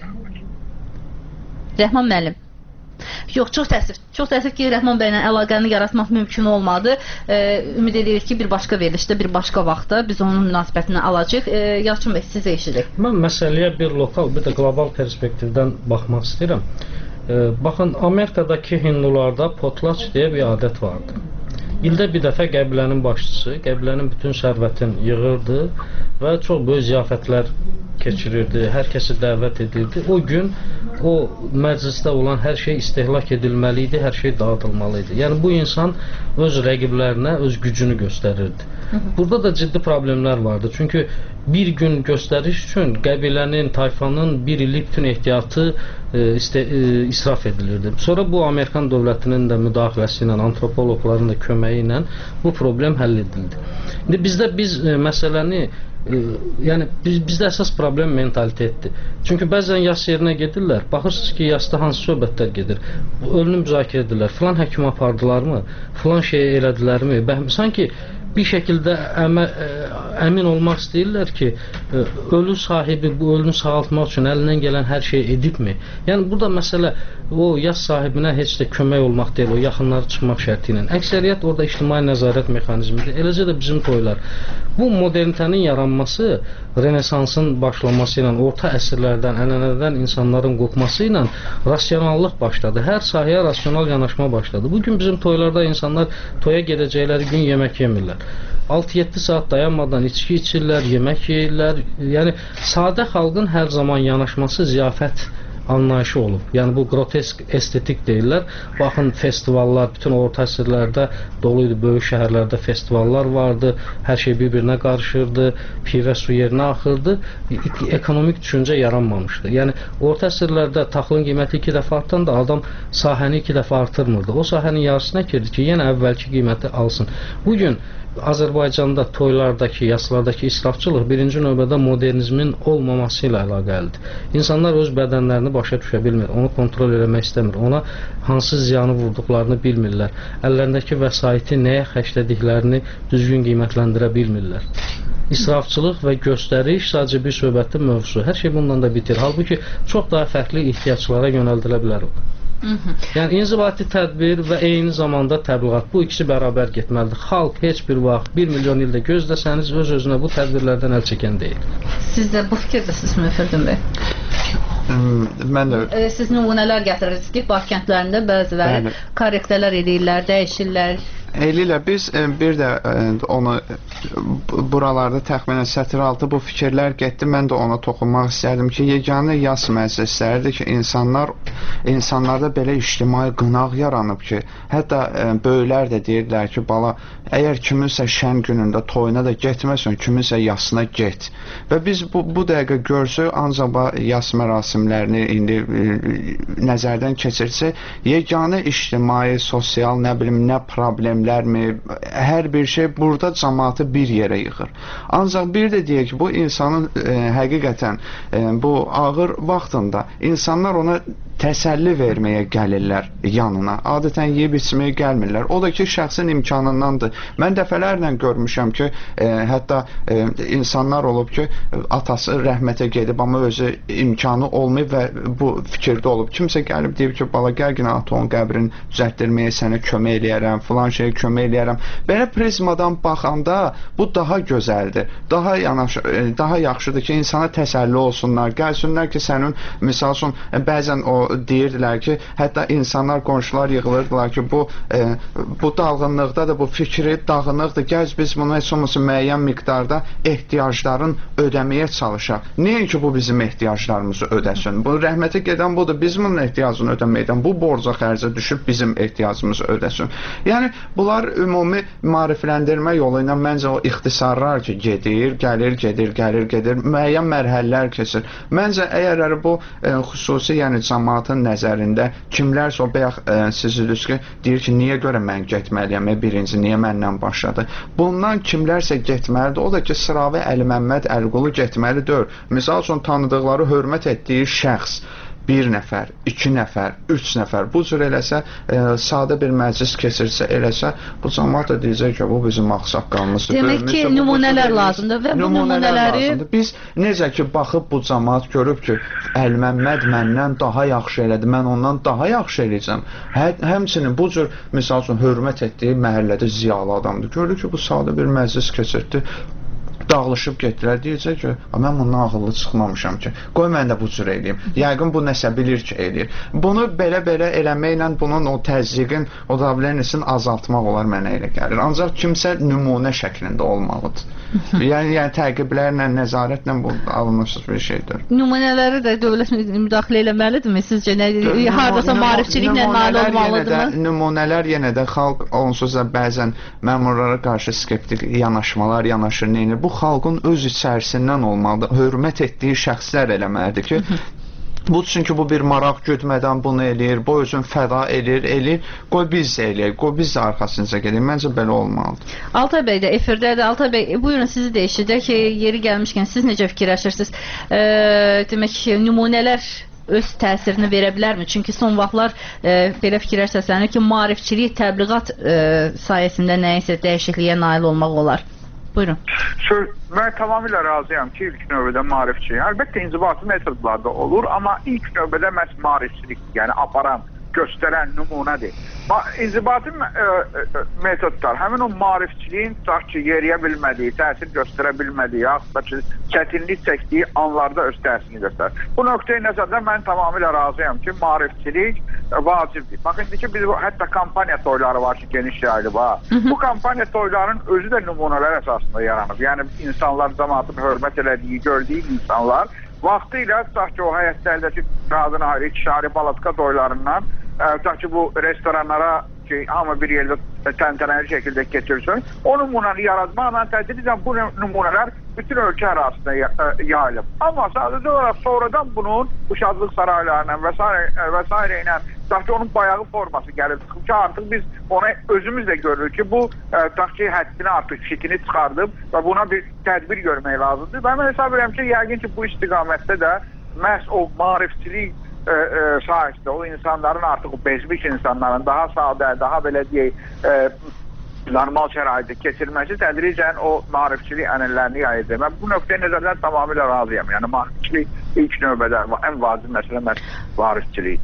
Rəhman müəllim. Yox, çox təəssüf. Çox təəssüf ki, Rəhman bəylə əlaqəni yaratmaq mümkün olmadı. E, ümid edirik ki, bir başqa verilişdə, bir başqa vaxtda biz onun münasibətini alacağıq. E, Yalçın bəy, siz eşidirik. Mən məsələyə bir lokal, bir də qlobal perspektivdən baxmaq istəyirəm. E, baxın, Amerikadakı hindularda potlaç deyə bir adət vardı. İldə bir dəfə qəbilənin başçısı, qəbilənin bütün sərvətini yığırdı və çox böyük ziyafətlər keçirirdi, hər kəsi dəvət edirdi. O gün o məclisdə olan hər şey istehlak edilməli idi, hər şey dağıdılmalı idi. Yəni bu insan öz rəqiblərinə öz gücünü göstərirdi. Burada da ciddi problemlər vardı. Çünki bir gün göstəriş üçün qəbilənin, tayfanın bir illik bütün ehtiyatı e, iste, e, israf edilirdi. Sonra bu Amerikan dövlətinin də müdaxiləsi ilə, antropologların da köməyi ilə bu problem həll edildi. İndi bizdə biz e, məsələni e, yəni biz, bizdə əsas problem mentalitetdir. Çünki bəzən yas yerinə gedirlər, baxırsınız ki, yasda hansı söhbətlər gedir. Ölünü müzakirə edirlər. Filan həkim apardılarmı? Filan şey elədilərmi? Bə, sanki bir şəkildə əmə, əmin olmaq istəyirlər ki, ölü sahibi bu ölünü sağaltmaq üçün əlindən gələn hər şey edibmi? Yəni burada məsələ o yas sahibinə heç də kömək olmaq deyil, o yaxınları çıxmaq şərti ilə. Əksəriyyət orada ictimai nəzarət mexanizmidir. Eləcə də bizim toylar. Bu modernitenin yaranması, Renesansın başlaması ilə, orta əsrlərdən, ənənədən insanların qopması ilə rasionallıq başladı. Hər sahəyə rasional yanaşma başladı. Bugün bizim toylarda insanlar toya gedəcəkləri gün yemək yemirlər. altı yeddi saat dayanmadan içki içirlər, yemək yeyirlər. Yəni sadə xalqın hər zaman yanaşması ziyafət anlayışı olub. Yəni bu grotesk estetik deyirlər. Baxın, festivallar bütün orta əsrlərdə dolu idi, böyük şəhərlərdə festivallar vardı. Hər şey bir-birinə qarışırdı, pivə su yerinə axırdı. Ekonomik düşüncə yaranmamışdı. Yəni orta əsrlərdə taxılın qiyməti iki dəfə artanda adam sahəni iki dəfə artırmırdı. O sahənin yarısına girdi ki, yenə əvvəlki qiyməti alsın. Bugün Azərbaycanda toylardakı, yaslardakı israfçılıq birinci növbədə modernizmin olmaması ilə əlaqəlidir. İnsanlar öz bədənlərini başa düşə bilmir, onu kontrol eləmək istəmir, ona hansı ziyanı vurduqlarını bilmirlər, əllərindəki vəsaiti nəyə xərclədiklərini düzgün qiymətləndirə bilmirlər. İsrafçılıq və göstəriş sadəcə bir söhbətin mövzusu. Hər şey bundan da bitir. Halbuki çox daha fərqli ehtiyaclara yönəldilə bilər o. Yəni inzibati tədbir və eyni zamanda təbliğat, bu ikisi bərabər getməlidir. Xalq heç bir vaxt bir milyon ildə gözləsəniz öz-özünə bu tədbirlərdən əl çəkən deyil. Siz də bu fikirdəsiniz Müfirdin bəy? Mən də e, siz nümunələr gətirirsiniz ki, Bakı kəndlərində bəziləri korrektələr edirlər, dəyişirlər. Eylilə biz e, bir də e, onu buralarda təxminən sətir altı bu fikirlər getdi. Mən də ona toxunmaq istərdim ki, yeganə yas məclisləridir ki, insanlar insanlarda belə ictimai qınaq yaranıb ki, hətta e, böyüklər də deyirlər ki, bala, əgər kiminsə şən günündə toyuna da getməsən, kiminsə yasına get. Və biz bu, bu dəqiqə görsək, ancaq yas mərasimlərini indi e, nəzərdən keçirsək, yeganə ictimai, sosial, nə bilim, nə problem hər bir şey burada cəmaatı bir yerə yığır. Ancaq bir də deyək ki, bu insanın e, həqiqətən e, bu ağır vaxtında insanlar ona təsəlli verməyə gəlirlər yanına. Adətən yeyib içməyə gəlmirlər. O da ki, şəxsin imkanındandır. Mən dəfələrlə görmüşəm ki, e, hətta e, insanlar olub ki, atası rəhmətə gedib, amma özü imkanı olmayıb və bu fikirdə olub. Kimsə gəlib deyib ki, bala, gəl günə atonun qəbrini düzəltdirməyə sənə kömək eləyərəm, filan şeyə kömək eləyərəm. Belə prizmadan baxanda bu daha gözəldir. Daha yanaş, e, daha yaxşıdır ki, insana təsəlli olsunlar. Gəlsinlər ki, sənin, misal üçün, e, bəzən o deyirdilər ki, hətta insanlar, qonşular yığılırdılar ki, bu e, bu dalğınlıqda da bu fikri dağınıqdır. Gəl biz bunu heç olmasa müəyyən miqdarda ehtiyacların ödəməyə çalışaq. Niyə ki, bu bizim ehtiyaclarımızı ödəsin? Bu rəhmətə gedən budur. Biz bunun ehtiyacını ödəməkdən bu borca xərcə düşüb bizim ehtiyacımızı ödəsin. Yəni, bunlar ümumi maarifləndirmə yolu ilə məncə o ixtisarlar ki, gedir, gəlir, gedir, gəlir, gedir, müəyyən mərhələlər keçir. Məncə, əgər bu e, xüsusi, yəni cəmaatın nəzərində kimlərsə o bayaq e, sizi ki, deyir ki, niyə görə mən getməliyəm, birinci, niyə məndən başladı? Bundan kimlərsə getməlidir, o da ki, Sıravi Əli Məmməd Əliqulu getməlidir. Misal üçün, tanıdıqları, hörmət etdiyi şəxs bir nəfər, iki nəfər, üç nəfər bu cür eləsə, e, sadə bir məclis keçirsə eləsə, bu cəmaət də deyəcək ki, bu bizim ağsaqqalımızdır. Demək ki, nümunələr lazımdır və bu nümunələri lazımdır. Biz necə ki baxıb bu cəmaət görüb ki, Əl-Məmməd məndən daha yaxşı elədi, mən ondan daha yaxşı eləyəcəm. Hə, həmçinin bu cür misal üçün hörmət etdiyi məhəllədə ziyalı adamdır. Gördü ki, bu sadə bir məclis keçirdi. Dağılışıb getdilər, deyəcək ki, mən bundan ağıllı çıxmamışam ki, qoy mən də bu cür eləyim. Yəqin bu nəsə bilir ki, eləyir. Bunu belə-belə eləməklə bunun o təzyiqin, o dabilənisini azaltmaq olar mənə elə gəlir. Ancaq kimsə nümunə şəklində olmalıdır. yəni, yəni təqiblərlə, nəzarətlə bu alınmış bir şeydir. Nümunələri də dövlət müdaxilə eləməlidirmi? Sizcə nə, hardasa maarifçiliklə nail olmalıdırmı? Nümunələr yenə də xalq onsuz da bəzən məmurlara qarşı skeptik yanaşmalar yanaşır, neynir? Bu xalqın öz içərisindən olmalıdır. Hörmət etdiyi şəxslər eləməlidir ki, bu çünki bu bir maraq güdmədən bunu eləyir, bu özün fəda eləyir, eləyir, qoy biz də eləyək, qoy biz də arxasınca gedək. Məncə belə olmalıdır. Altay bəy də efirdədir. Altay bəy, buyurun sizi də eşidək ki, yeri gəlmişkən siz necə fikirləşirsiniz? E, demək ki, nümunələr öz təsirini verə bilərmi? Çünki son vaxtlar e, belə fikirlər səslənir ki, maarifçilik, təbliğat e, sayəsində nəyisə dəyişikliyə nail olmaq olar. Buyurun. Söz, mən tamamilə razıyam ki, ilk növbədə maarifçilik. Əlbəttə inzibati metodlarda olur, amma ilk növbədə məhz maarifçilik, yəni aparan, göstərən nümunədir. İnzibati metodlar həmin o maarifçiliyin tutaq ki, yeriyə bilmədiyi, təsir göstərə bilmədiyi, yaxud da ki, çətinlik çəkdiyi anlarda öz təsirini göstərir. Bu nöqteyi nəzərdən mən tamamilə razıyam ki, maarifçilik vacibdir. Bax, indi ki, biz hətta kampaniya toyları var ki, geniş yayılıb. Bu kampaniya toylarının özü də nümunələr əsasında yaranıb. Yəni, insanlar, cəmaatın hörmət elədiyi, gördüyü insanlar vaxtı ilə tutaq ki, o həyətlərdəki qadın ayrı, ikişari balatka toylarından tutaq ki, bu restoranlara ki, hamı bir yerdə təntənəli şəkildə keçirsin, o nümunəni yaratmaqla tədricən bu nümunələr bütün ölkə arasında yayılıb. Amma sadəcə olaraq sonradan bunun bu şadlıq saraylarına və s. ilə tutaq ki, onun bayağı forması gəlib çıxıb ki, artıq biz ona özümüz də görürük ki, bu tutaq ki, həddini artıq şitini çıxardıb və buna bir tədbir görmək lazımdır. Və mən hesab edirəm ki, yəqin ki, bu istiqamətdə də məhz o maarifçilik E, e, sahəsində o insanların artıq o bezmiş insanların daha sadə, daha belə deyək, e, normal şəraitdə keçirməsi tədricən o maarifçilik ənəllərini yayıdır. Mən bu nöqteyi nəzərdən tamamilə razıyam. Yəni maarifçilik ilk növbədə ən vacib məsələ maarifçilik.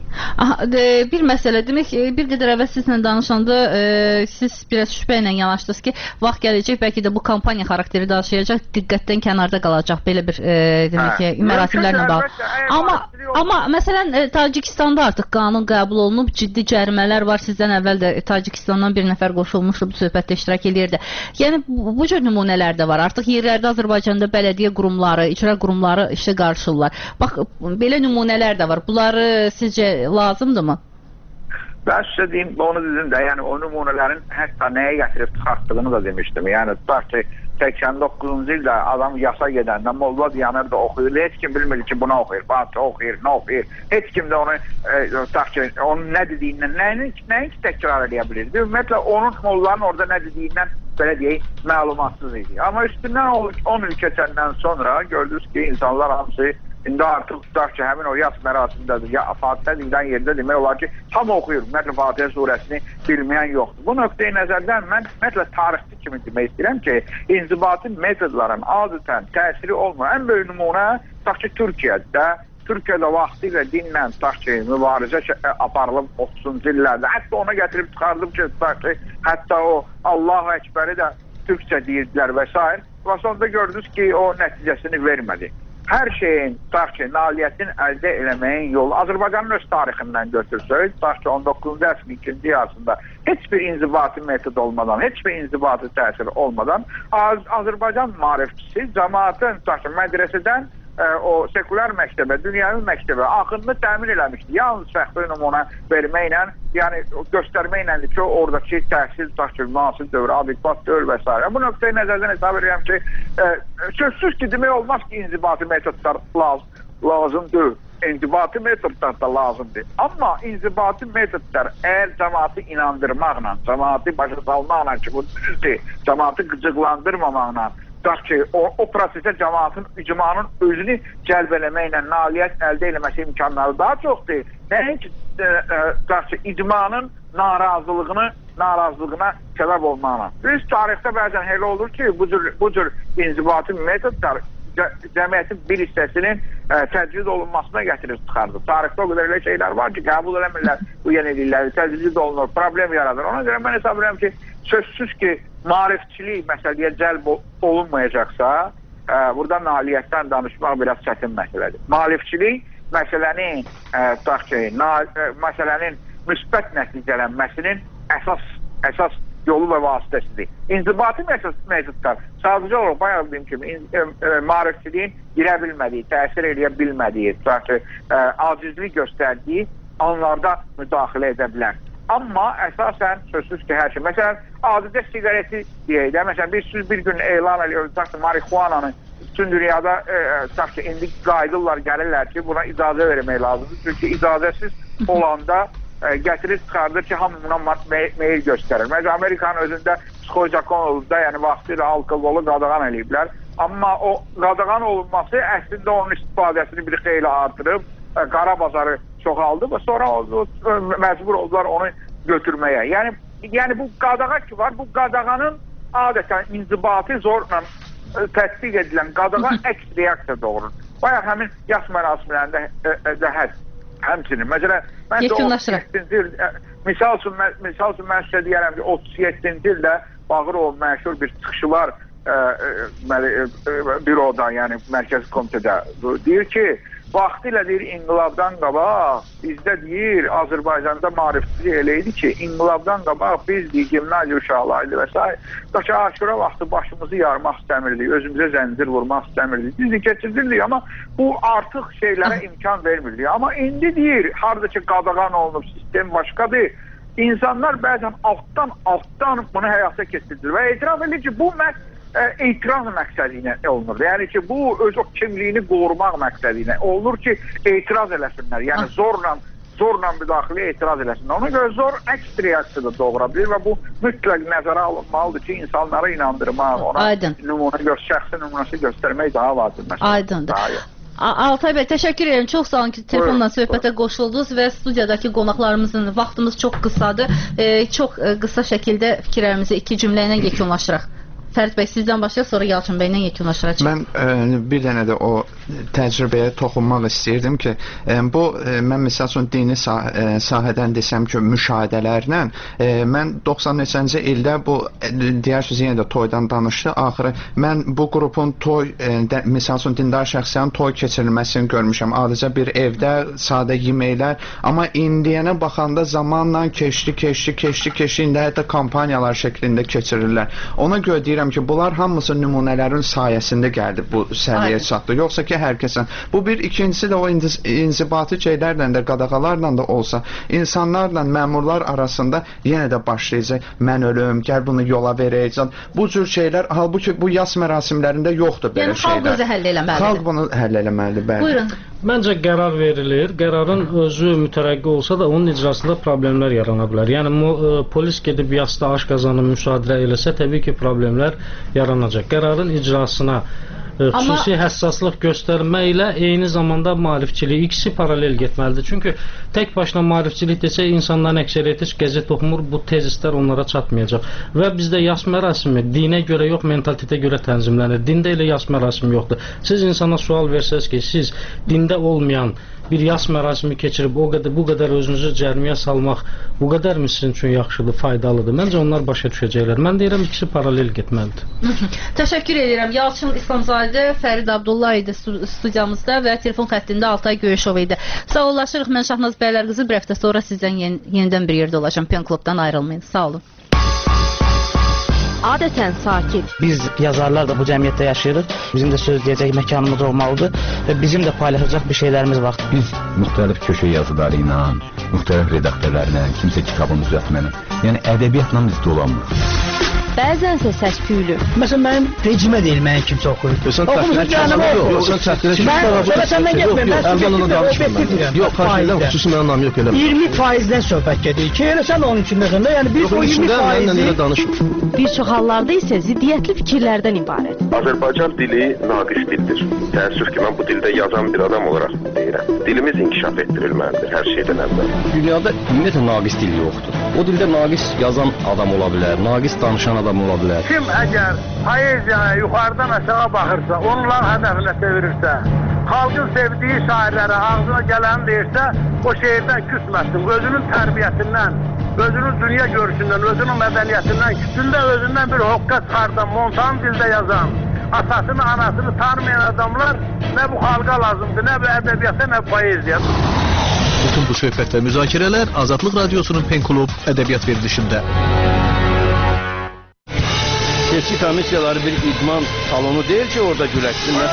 Bir məsələ, demək bir qədər əvvəl sizlə danışanda e, siz biraz şübhə ilə yanaşdınız ki, vaxt gələcək, bəlkə də bu kampaniya xarakteri daşıyacaq, diqqətdən kənarda qalacaq belə bir e, demək ki, mərasimlərlə bağlı. Amma, amma məsələn, e, Tacikistanda artıq qanun qəbul olunub, ciddi cərimələr var. Sizdən əvvəl də Tacikistandan bir nəfər qoşulmuşdu, bu söhbətdə iştirak edirdi. Yəni, bu, bu cür nümunələr də var. Artıq yerlərdə Azərbaycanda bələdiyyə qurumları, icra qurumları işə qarışırlar. Bax, belə nümunələr də var. Bunları sizcə lazımdırmı? Ben size deyim, onu dedim də, yəni o nümunələrin hətta nəyə gətirib çıxartdığını da demişdim. Yəni tutaq ki, səksən doqquzuncu ildə adam yasa gedəndə Molla Diyanır da oxuyur. Heç kim bilmir ki, buna oxuyur, bazı oxuyur, nə oxuyur. Heç kim də onu, e, tutaq ki, onun nə dediyindən, nəyin, nəyin ki təkrar edə bilir. Ümumiyyətlə, onun Mollanın orada nə dediyindən, belə deyək, məlumatsız idi. Amma üstündən on il keçəndən sonra gördünüz ki, insanlar hamısı İndi artıq tutaq ki, həmin o yas mərasimdədir, ya Fatihə deyilən yerdə demək olar ki, tam oxuyur. Ümumiyyətlə, Fatihə surəsini bilməyən yoxdur. Bu nöqteyi nəzərdən mən ümumiyyətlə tarixçi kimi demək istəyirəm ki, inzibati metodların adətən təsiri olmayan ən böyük nümunə tutaq ki, Türkiyədə, Türkiyədə vaxtı ilə dinlə tutaq ki, mübarizə aparılıb otuzuncu illərdə. Hətta ona gətirib çıxardım ki, tutaq ki, hətta o Allahu Əkbəri də türkçə deyirdilər və s. Və sonunda gördünüz ki, o nəticəsini vermədi. Hər şeyin, tutaq ki, nailiyyətin əldə eləməyin yolu Azərbaycanın öz tarixindən götürsək, tutaq ki, on doqquzuncu əsrin ikinci yarısında heç bir inzibati metod olmadan, heç bir inzibati təsir olmadan Az Azərbaycan maarifçisi cəmaatın, tutaq ki, mədrəsədən e, o sekulər məktəbə, dünyavi məktəbə axınını təmin eləmişdi. Yalnız fəxri nümunə verməklə, yəni göstərməklə ki, oradakı təhsil, tutaq ki, müasir dövrə, adekvat dövr və s. Bu nöqteyi nəzərdən hesab edirəm ki, e, sözsüz ki, demək olmaz ki, inzibati metodlar lazım, lazımdır. İnzibati metodlar da lazımdır. Amma inzibati metodlar əgər cəmaatı inandırmaqla, cəmaatı başa salmaqla ki, bu düzdür, cəmaatı qıcıqlandırmamaqla, tutaq ki, o, o prosesə cəmaatın, icmanın özünü cəlb eləməklə nailiyyət əldə eləməsi imkanları daha çoxdur. Nəinki e, e, tutaq ki, icmanın narazılığını, narazılığına səbəb olmaqla. Biz tarixdə bəzən elə olur ki, bu cür, bu cür inzibati metodlar cəmiyyətin bir hissəsinin ə, təcrid olunmasına gətirir çıxardır. Tarixdə o qədər elə şeylər var ki, qəbul eləmirlər bu yenilikləri, təcrid olunur, problem yaradır. Ona görə mən hesab edirəm ki, sözsüz ki, maarifçilik məsələyə cəlb olunmayacaqsa, ə, burada nailiyyətdən danışmaq biraz çətin məsələdir. Maarifçilik məsələnin, ə, tutaq ki, na, ə, məsələnin müsbət nəticələnməsinin əsas, əsas yolu və vasitəsidir. İnzibati metodlar sadəcə olaraq bayaq dediyim kimi e, e, maarifçiliyin girə bilmədiyi, təsir eləyə bilmədiyi, tutaq ki, e, acizlik göstərdiyi anlarda müdaxilə edə bilər. Amma əsasən sözsüz ki, hər şey. Məsələn, adicə siqareti deyək də, məsələn, biz siz bir gün elan ediyoruz, tutaq ki, marihuananı bütün dünyada e, tutaq ki, indi qaydırlar, gəlirlər ki, buna icazə vermək lazımdır. Çünki icazəsiz olanda gətirir çıxardır ki, hamı buna meyil göstərir. Məsələn, Amerikanın özündə psixojakon yəni vaxtıyla alkoholu qadağan eləyiblər. Amma o qadağan olunması əslində onun istifadəsini bir xeyli artırıb, qara bazarı çoxaldı və sonra o, məcbur oldular onu götürməyə. Yəni, yəni bu qadağan ki var, bu qadağanın adətən inzibati zorla tətbiq edilən qadağan əks reaksiya doğurur. Bayaq həmin yaş mərasimlərində də həd. Həmçinin, məsələn, mən də otuz yeddinci il, misal üçün, misal üçün mən sizə deyərəm ki, otuz yeddinci ildə Bağırov məşhur bir çıxışı var e, e, bürodan, yəni Mərkəzi Komitədə deyir ki, vaxtilə deyir, inqilabdan qabaq, bizdə deyir, Azərbaycanda maarifçilik elə idi ki, inqilabdan qabaq biz deyir, gimnaziya uşaqlarıydı və s. Daşı aşura vaxtı başımızı yarmaq istəmirdik, özümüzə zəncir vurmaq istəmirdik, bizi keçirdirdik, amma bu artıq şeylərə imkan vermirdik. Amma indi deyir, harada ki qadağan olunub, sistem başqadır, insanlar bəzən altdan, altdan bunu həyata keçirdir və etiraf edir ki, bu məhz etiraz məqsədi ilə olunur. Yəni ki, bu öz o kimliyini qorumaq məqsədi ilə olunur ki, etiraz eləsinlər. Yəni zorla, zorla müdaxilə etiraz eləsinlər. Ona görə zor əks reaksiyada doğura bilir və bu mütləq nəzərə alınmalıdır ki, insanları inandırmaq, ona nümunə gör, şəxsi nümunəsi göstərmək daha vacib. Aydındır. Altay bəy, təşəkkür edirəm. Çox sağ olun ki, telefonla söhbətə qoşuldunuz və studiyadakı qonaqlarımızın vaxtımız çox qısadır. E, çox e, qısa şəkildə fikirlərimizi iki cümlə ilə yekunlaşdıraq. Fərid bəy, sizdən başlayaq, sonra Yalçın bəylə yekunlaşdıracaq. Mən e, bir dənə də o təcrübəyə toxunmaq istəyirdim ki, e, bu e, mən misal üçün dini sah e, sahədən desəm ki, müşahidələrlə e, mən doxsan neçənci ildə bu e, deyirsiniz yenə də toydan danışdı. Axırı mən bu qrupun toy e, də, misal üçün dindar şəxslərin toy keçirilməsini görmüşəm. Adicə bir evdə sadə yeməklər, amma indiyənə baxanda zamanla keçdi, keçdi, keçdi, keçdi, indi hətta kampaniyalar şəklində keçirirlər. Ona görə deyirəm ki, bunlar hamısı nümunələrin sayəsində gəldi bu səviyyəyə çatdı. Yoxsa ki, hər kəsən. Bu bir, ikincisi də o inzibati şeylərlə də, qadağalarla da olsa, insanlarla məmurlar arasında yenə də başlayacaq. Mən ölüm, gəl bunu yola verəcək. Bu cür şeylər, halbuki bu yas mərasimlərində yoxdur belə yəni, şeylər. Yəni, xalq özü həll eləməlidir. Xalq bunu həll eləməlidir, bəli. Buyurun. Məncə qərar verilir. Qərarın özü mütərəqqi olsa da onun icrasında problemlər yarana bilər. Yəni e, polis gedib yasda aşqazanı müşahidə eləsə, təbii ki, problemlər yaranacaq. Qərarın icrasına e, xüsusi Amma... həssaslıq göstərməklə eyni zamanda maarifçilik ikisi paralel getməlidir. Çünki tək başına maarifçilik desə, insanların əksəriyyəti heç qəzet oxumur, bu tezislər onlara çatmayacaq. Və bizdə yas mərasimi dinə görə yox, mentalitetə görə tənzimlənir. Dində elə yas mərasimi yoxdur. Siz insana sual versəz ki, siz dində olmayan bir yas mərasimi keçirib o qədər, bu qədər özünüzü cərmiyə salmaq bu qədər mi sizin üçün yaxşıdır, faydalıdır? Məncə onlar başa düşəcəklər. Mən deyirəm, ikisi paralel getməlidir. Təşəkkür edirəm. Yalçın İslamzadə, Fərid Abdullah idi studiyamızda və telefon xəttində Altay Göyüşov idi. Sağollaşırıq. Mən Şahnaz Bəylərqızı. Bir həftə sonra sizdən yen yenidən bir yerdə olacağım. Pen Klubdan ayrılmayın. Sağ olun. Adətən sakit. Biz yazarlar da bu cəmiyyətdə yaşayırıq. Bizim də söz deyəcək məkanımız olmalıdır və bizim də paylaşacaq bir şeylərimiz var. Biz müxtəlif köşə yazıları ilə, müxtəlif redaktörlərlə, kimsə kitabın düzəltməni, yəni ədəbiyyatla biz dolanmırıq. bəzənsə səs-küylü. Məsələn, mənim rejimə deyil, mənim kimsə oxuyur. Sən təxminə kimsə yox, sən təxminə kimsə səndən getmir, mən Əlvanla danışmıram. Yox, xaricdən xüsusi mənim namım yox eləmir. iyirmi faizdən söhbət gedir ki, elə sən onun içindəsən də, yəni biz o iyirmi faizi... Bir çox hallarda isə ziddiyyətli fikirlərdən ibarət. Azərbaycan dili naqis dildir. Təəssüf ki, mən bu dildə yazan bir adam olaraq deyirəm. Dilimiz inkişaf etdirilməlidir hər şeydən əvvəl. Dünyada ümumiyyətlə naqis dil yoxdur. O dildə naqis yazan adam ola bilər, naqis danışan adam ola bilər. Kim əgər poeziyaya yuxarıdan aşağı baxırsa, onlar hədəfinə çevirirsə, xalqın sevdiyi şairlərə ağzına gələni deyirsə, o şeirdən küsməsin, özünün tərbiyəsindən, özünün dünya görüşündən, özünün mədəniyyətindən, küsündə özündən bir hoqqa çıxardan, montan dildə yazan, atasını, anasını tanımayan adamlar nə bu xalqa lazımdır, nə bu ədəbiyyata, nə poeziya. Bütün bu söhbət və müzakirələr Azadlıq Radiosunun Pen Klub ədəbiyyat verilişində. Seçki komissiyaları bir idman salonu deyil ki, orada güləşsinlər.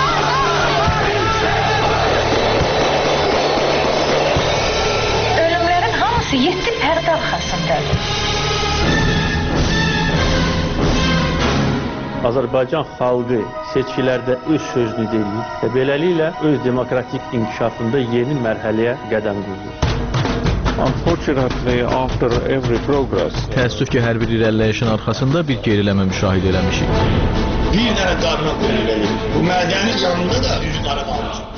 Ölümlərin hamısı yeddi pərdə arxasındadır. Azərbaycan xalqı seçkilərdə öz sözünü deyir və beləliklə öz demokratik inkişafında yeni mərhələyə qədəm qoyur. Unfortunately, after every progress, təəssüf ki, hər bir irəliləyişin arxasında bir geriləmə müşahidə eləmişik. Bir dənə darına qoyulur. Bu mədəni yanında da üzü qara qalmış.